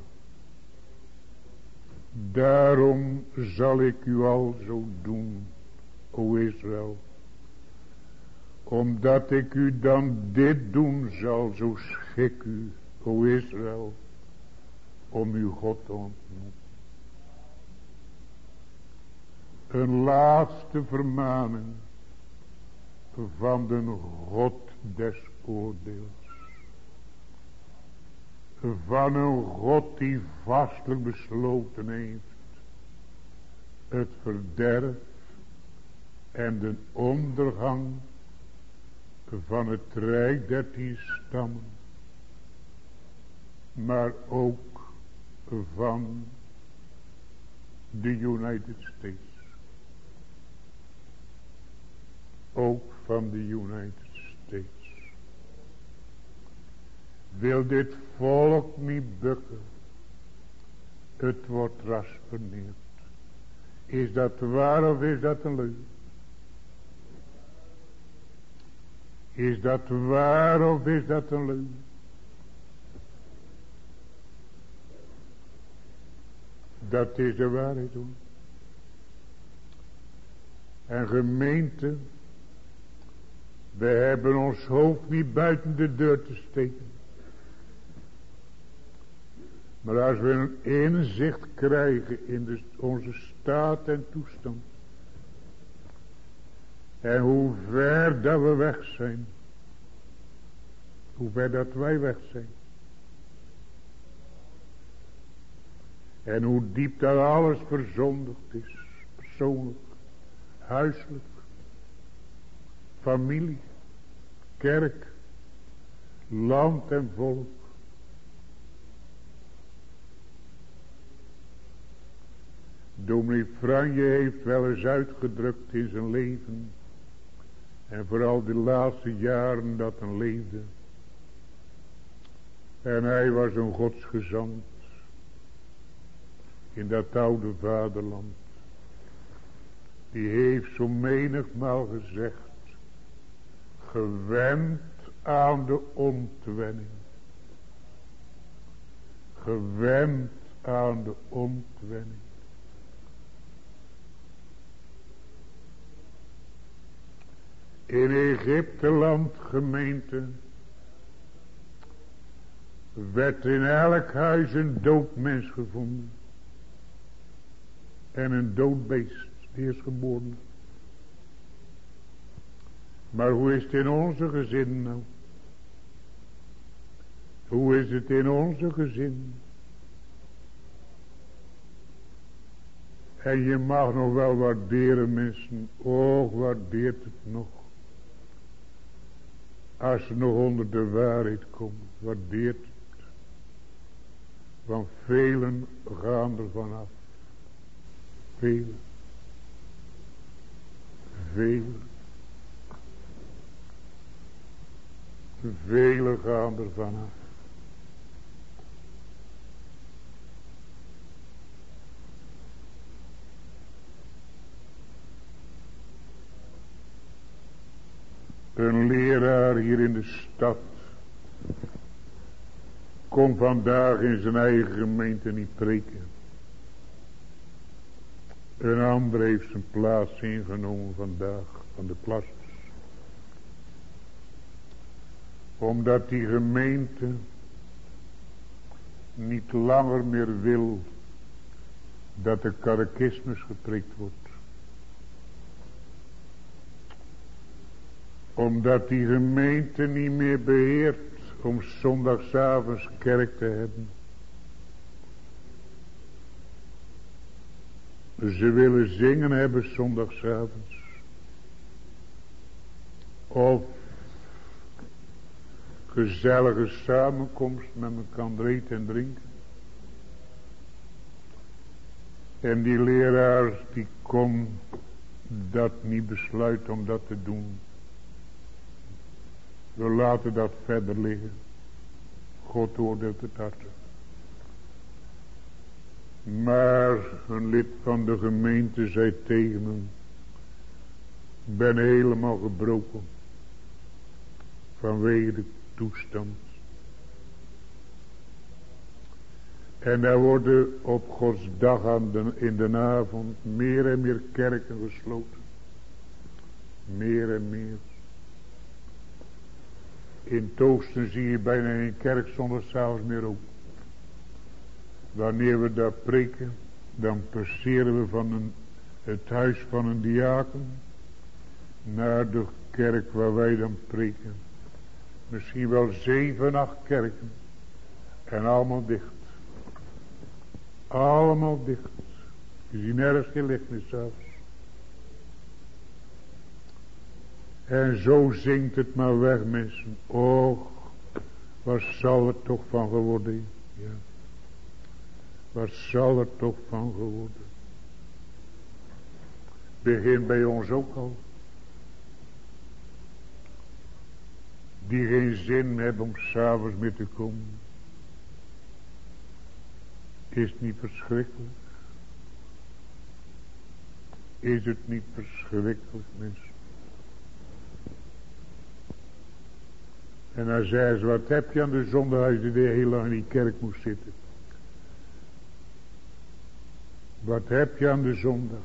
Daarom zal ik u al zo doen, o Israël. Omdat ik u dan dit doen zal, zo schik u, o Israël, om uw God te ontmoeten. Een laatste vermaning van de God des oordeels. Van een God die vastelijk besloten heeft het verderf en de ondergang van het rijk der tien stammen, maar ook van de United States. Ook van de United States. Wil dit volk niet bukken, het wordt ras verneerd. Is dat waar of is dat een leugen? Is dat waar of is dat een leugen? Dat is de waarheid hoor. En gemeente, we hebben ons hoofd niet buiten de deur te steken. Maar als we een inzicht krijgen in de, onze staat en toestand. En hoe ver dat we weg zijn. Hoe ver dat wij weg zijn. En hoe diep dat alles verzondigd is. Persoonlijk. Huiselijk. Familie. Kerk. Land en volk. Dominee Franje heeft wel eens uitgedrukt in zijn leven. En vooral de laatste jaren dat hij leefde. En hij was een godsgezant. In dat oude vaderland. Die heeft zo menigmaal gezegd. Gewend aan de ontwenning. Gewend aan de ontwenning. In Egypteland gemeente werd in elk huis een dood mens gevonden. En een dood beest, die is geboren. Maar hoe is het in onze gezin nou? Hoe is het in onze gezin? En je mag nog wel waarderen mensen. Och, waardeert het nog. Als ze nog onder de waarheid komen, waardeert het. Want velen gaan er vanaf. Velen. Velen. Velen gaan er vanaf. Een leraar hier in de stad kon vandaag in zijn eigen gemeente niet preken. Een ander heeft zijn plaats ingenomen vandaag van de klas. Omdat die gemeente niet langer meer wil dat de catechismus geprikt wordt. Omdat die gemeente niet meer beheert om zondagsavonds kerk te hebben. Ze willen zingen hebben zondagsavonds. Of gezellige samenkomst met elkaar eten en drinken. En die leraar die kon dat niet besluiten om dat te doen. We laten dat verder liggen. God oordeelt het hart. Maar een lid van de gemeente zei tegen hem: ik ben helemaal gebroken vanwege de toestand. En er worden op Gods dag aan de, in de avond meer en meer kerken gesloten. Meer en meer. In het oosten zie je bijna geen kerk zonder s'avonds meer open. Wanneer we daar preken, dan passeren we van een, het huis van een diaken naar de kerk waar wij dan preken. Misschien wel zeven, acht kerken. En allemaal dicht. Allemaal dicht. Je ziet nergens geen licht meer s'avonds. En zo zingt het maar weg, mensen. Och, wat zal er toch van geworden? Ja. Wat zal er toch van geworden? Begint bij ons ook al. Die geen zin hebben om s'avonds meer te komen. Is het niet verschrikkelijk? Is het niet verschrikkelijk, mensen? En dan zei ze: wat heb je aan de zondag als je heel lang in die kerk moest zitten? Wat heb je aan de zondag?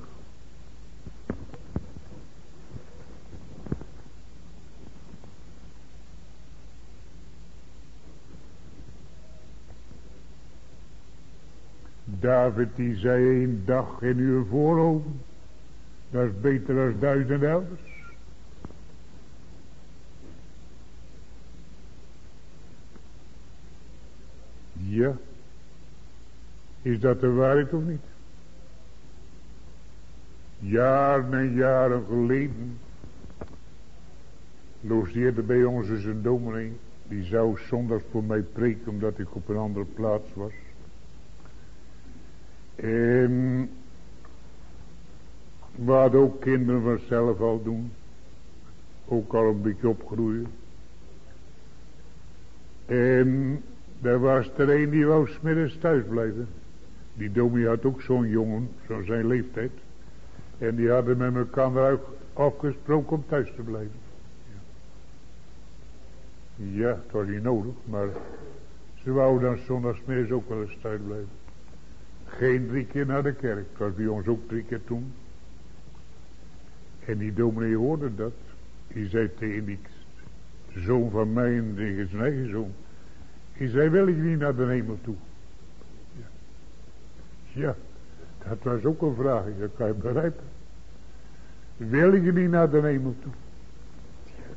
David die zei: één dag in uw voorhoofd, dat is beter dan duizend elders. Ja, is dat de waarheid of niet? Jaren en jaren geleden logeerde bij ons dus een dominee. Die zou zondags voor mij preken omdat ik op een andere plaats was. En we hadden ook kinderen vanzelf al doen. Ook al een beetje opgroeien. En er was er een die wou 's middags thuis blijven. Die dominee had ook zo'n jongen, zo'n zijn leeftijd. En die hadden met elkaar afgesproken om thuis te blijven. Ja, ja, het was niet nodig, maar ze wouden dan zondagsmiddags ook wel eens thuis blijven. Geen drie keer naar de kerk, het was bij ons ook drie keer toen. En die dominee hoorde dat. Die zei tegen die zoon van mij en tegen zijn eigen zoon: die zei, wil ik niet naar de hemel toe? Ja, ja, dat was ook een vraag, dat kan je begrijpen. Wil ik niet naar de hemel toe? Ja.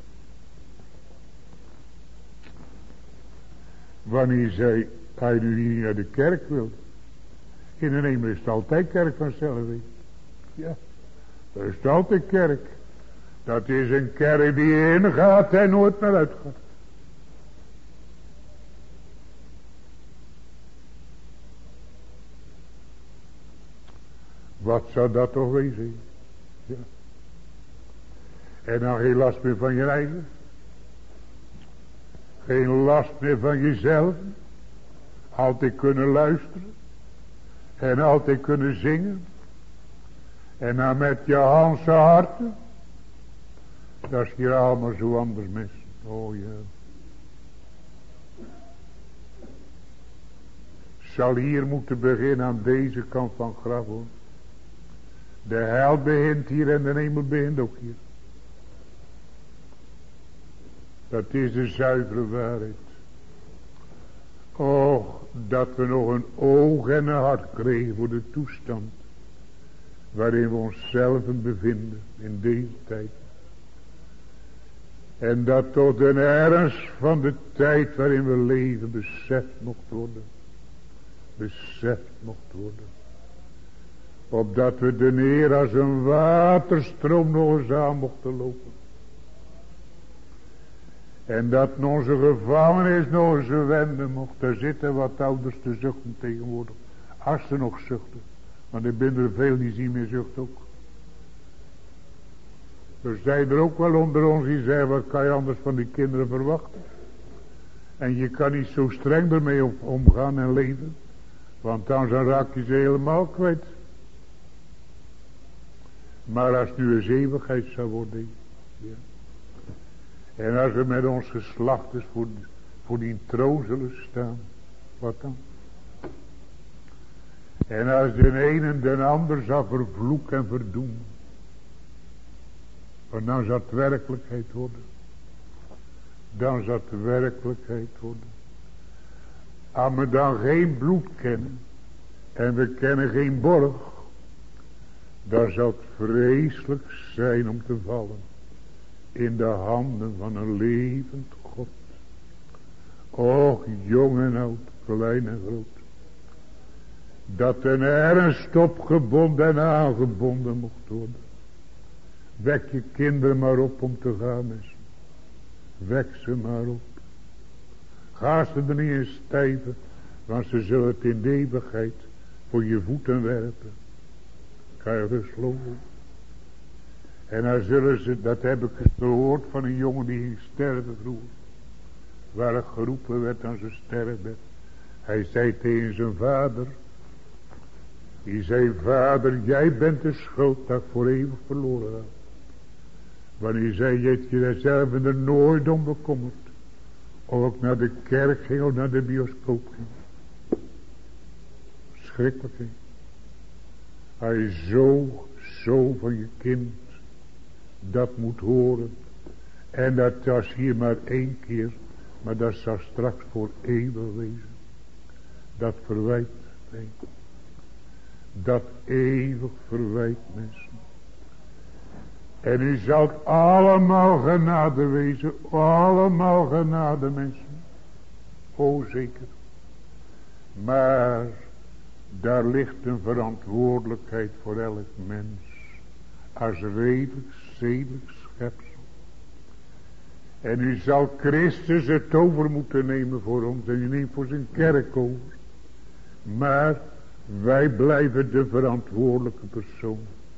Wanneer zei, hij nu niet naar de kerk wil? In de hemel is het altijd kerk vanzelf. Ja, er is altijd kerk. Dat is een kerk die ingaat en nooit meer uitgaat. Wat zou dat toch wezen? Ja. En dan geen last meer van je eigen. Geen last meer van jezelf. Altijd kunnen luisteren. En altijd kunnen zingen. En dan met je Hanse harten. Dat is hier allemaal zo anders, mensen. Oh ja. Zal hier moeten beginnen aan deze kant van het graf, hoor. De hel begint hier en de hemel begint ook hier. Dat is de zuivere waarheid. Och, dat we nog een oog en een hart kregen voor de toestand waarin we onszelf bevinden in deze tijd. En dat tot een ernst van de tijd waarin we leven beseft mocht worden. Beseft mocht worden. Opdat we de neer als een waterstroom nog eens aan mochten lopen. En dat onze gevangenis nog eens wenden mocht. Daar zitten wat ouders te zuchten tegenwoordig. Als ze nog zuchten. Want er zijn er veel die zien meer zucht ook. Er zijn er ook wel onder ons die zeggen, wat kan je anders van die kinderen verwachten? En je kan niet zo streng ermee omgaan en leven. Want dan raak je ze helemaal kwijt. Maar als nu eens eeuwigheid zou worden. Ja. En als we met ons geslacht dus voor, voor die troon zullen staan. Wat dan? En als de een en de ander zal vervloeken en verdoen. En dan zal het werkelijkheid worden. Dan zal het werkelijkheid worden. Als we dan geen bloed kennen. En we kennen geen borg. Dan zal het vreselijk zijn om te vallen. In de handen van een levend God. Och, jong en oud, klein en groot. Dat een ernst opgebonden en aangebonden mocht worden. Wek je kinderen maar op om te gaan mensen. Wek ze maar op. Ga ze er niet in stijven. Want ze zullen het in de eeuwigheid voor je voeten werpen. Kan je rust lopen. En dan zullen ze, dat heb ik gehoord van een jongen die ging sterven vroeger. Waar er geroepen werd aan zijn sterfbed. Hij zei tegen zijn vader. Die zei, vader, jij bent de schuld dat ik voor eeuwig verloren had. Wanneer zei je het je daar zelf er nooit om bekommerd. Of ik naar de kerk ging of naar de bioscoop ging. Schrikkelijk, hè? Hij zo, zo van je kind dat moet horen. En dat was hier maar één keer. Maar dat zal straks voor eeuwig wezen. Dat verwijt. Nee. Dat eeuwig verwijt mensen. En u zult allemaal genade wezen. Allemaal genade mensen. O zeker. Maar daar ligt een verantwoordelijkheid voor elk mens. Als redelijk, zedelijk schepsel. En u zal Christus het over moeten nemen voor ons. En u neemt voor zijn kerk over. Maar wij blijven de verantwoordelijke persoon.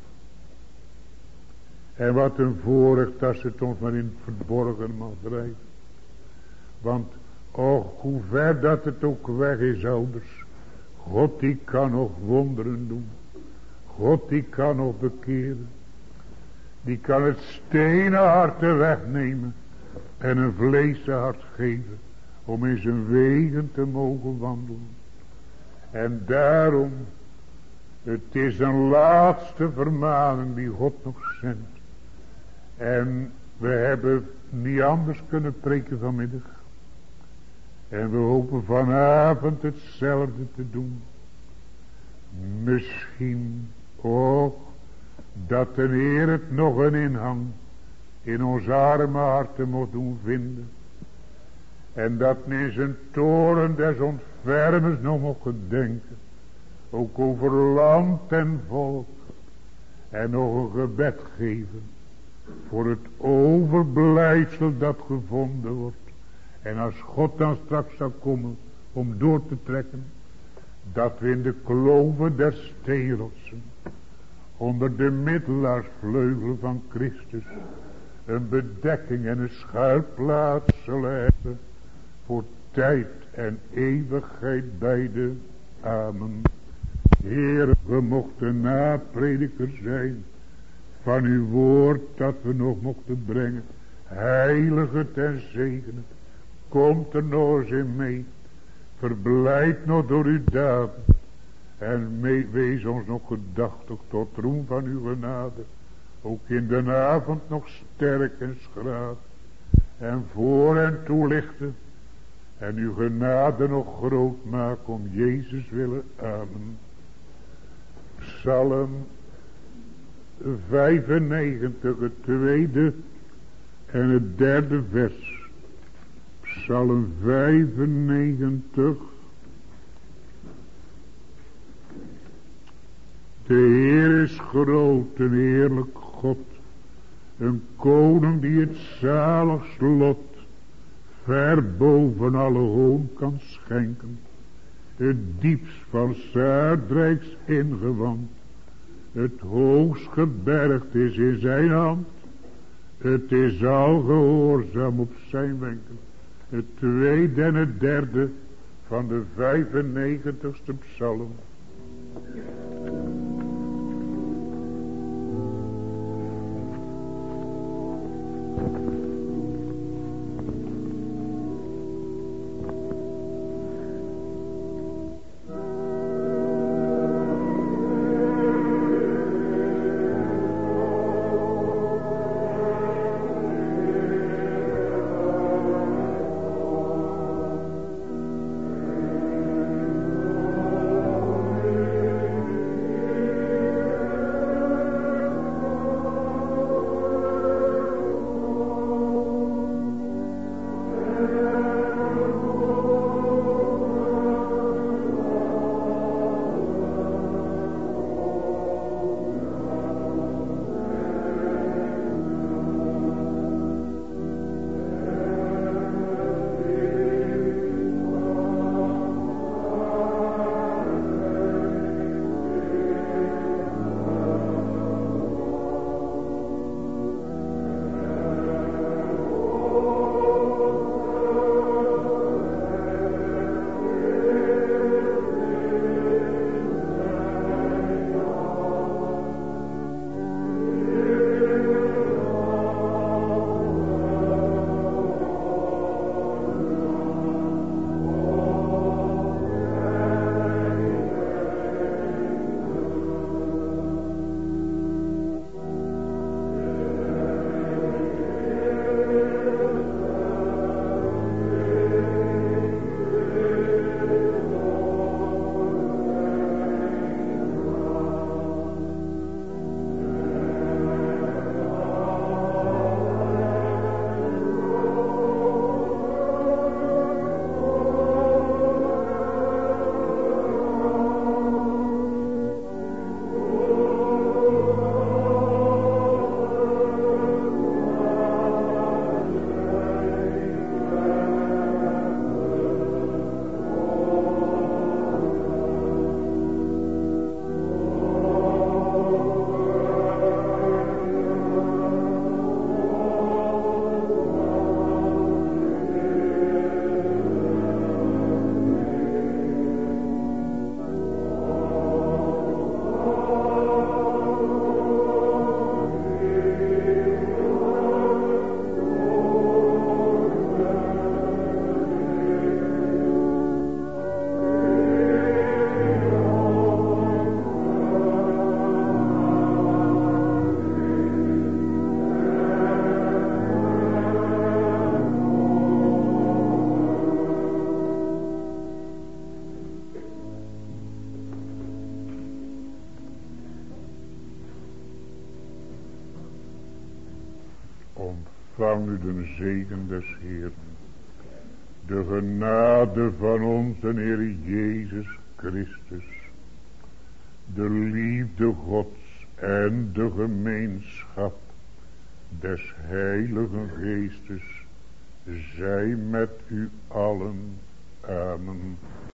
En wat een voorrecht als het ons maar in het verborgen mag drijven. Want, och, hoe ver dat het ook weg is, ouders. God die kan nog wonderen doen. God die kan nog bekeren. Die kan het stenen hart wegnemen. En een vleesen hart geven. Om in zijn wegen te mogen wandelen. En daarom. Het is een laatste vermaning die God nog zendt. En we hebben niet anders kunnen preken vanmiddag. En we hopen vanavond hetzelfde te doen. Misschien ook dat de Heer het nog een inhang in ons arme harten moet doen vinden. En dat in zijn toren des ontfermers nog mocht gedenken. Ook over land en volk. En nog een gebed geven. Voor het overblijfsel dat gevonden wordt. En als God dan straks zou komen om door te trekken. Dat we in de kloven der steenrotsen. Onder de middelaarsvleugel van Christus. Een bedekking en een schuilplaats zullen hebben. Voor tijd en eeuwigheid beide. Amen. Heer, we mochten naprediker zijn. Van uw woord dat we nog mochten brengen. Heilige het en zegen het. Komt er nog eens in mee. Verblijd nog door uw daden. En mee, wees ons nog gedachtig tot roem van uw genade. Ook in de avond nog sterk en schraal. en voor hen toelichten en uw genade nog groot maken om Jezus willen. Amen. Psalm vijfennegentig, het tweede en het derde vers. Psalm vijfennegentig. De Heer is groot en heerlijk God, een koning die het zaligst lot ver boven alle hoon kan schenken. Het diepst van Zuidrijks ingewand, het hoogst gebergd is in zijn hand. Het is al gehoorzaam op zijn wenken. Het tweede en het derde van de vijfennegentigste psalm. Ontvang u de zegen des Heeren. De genade van onze Heer Jezus Christus. De liefde Gods en de gemeenschap des Heiligen Geestes zij met u allen. Amen.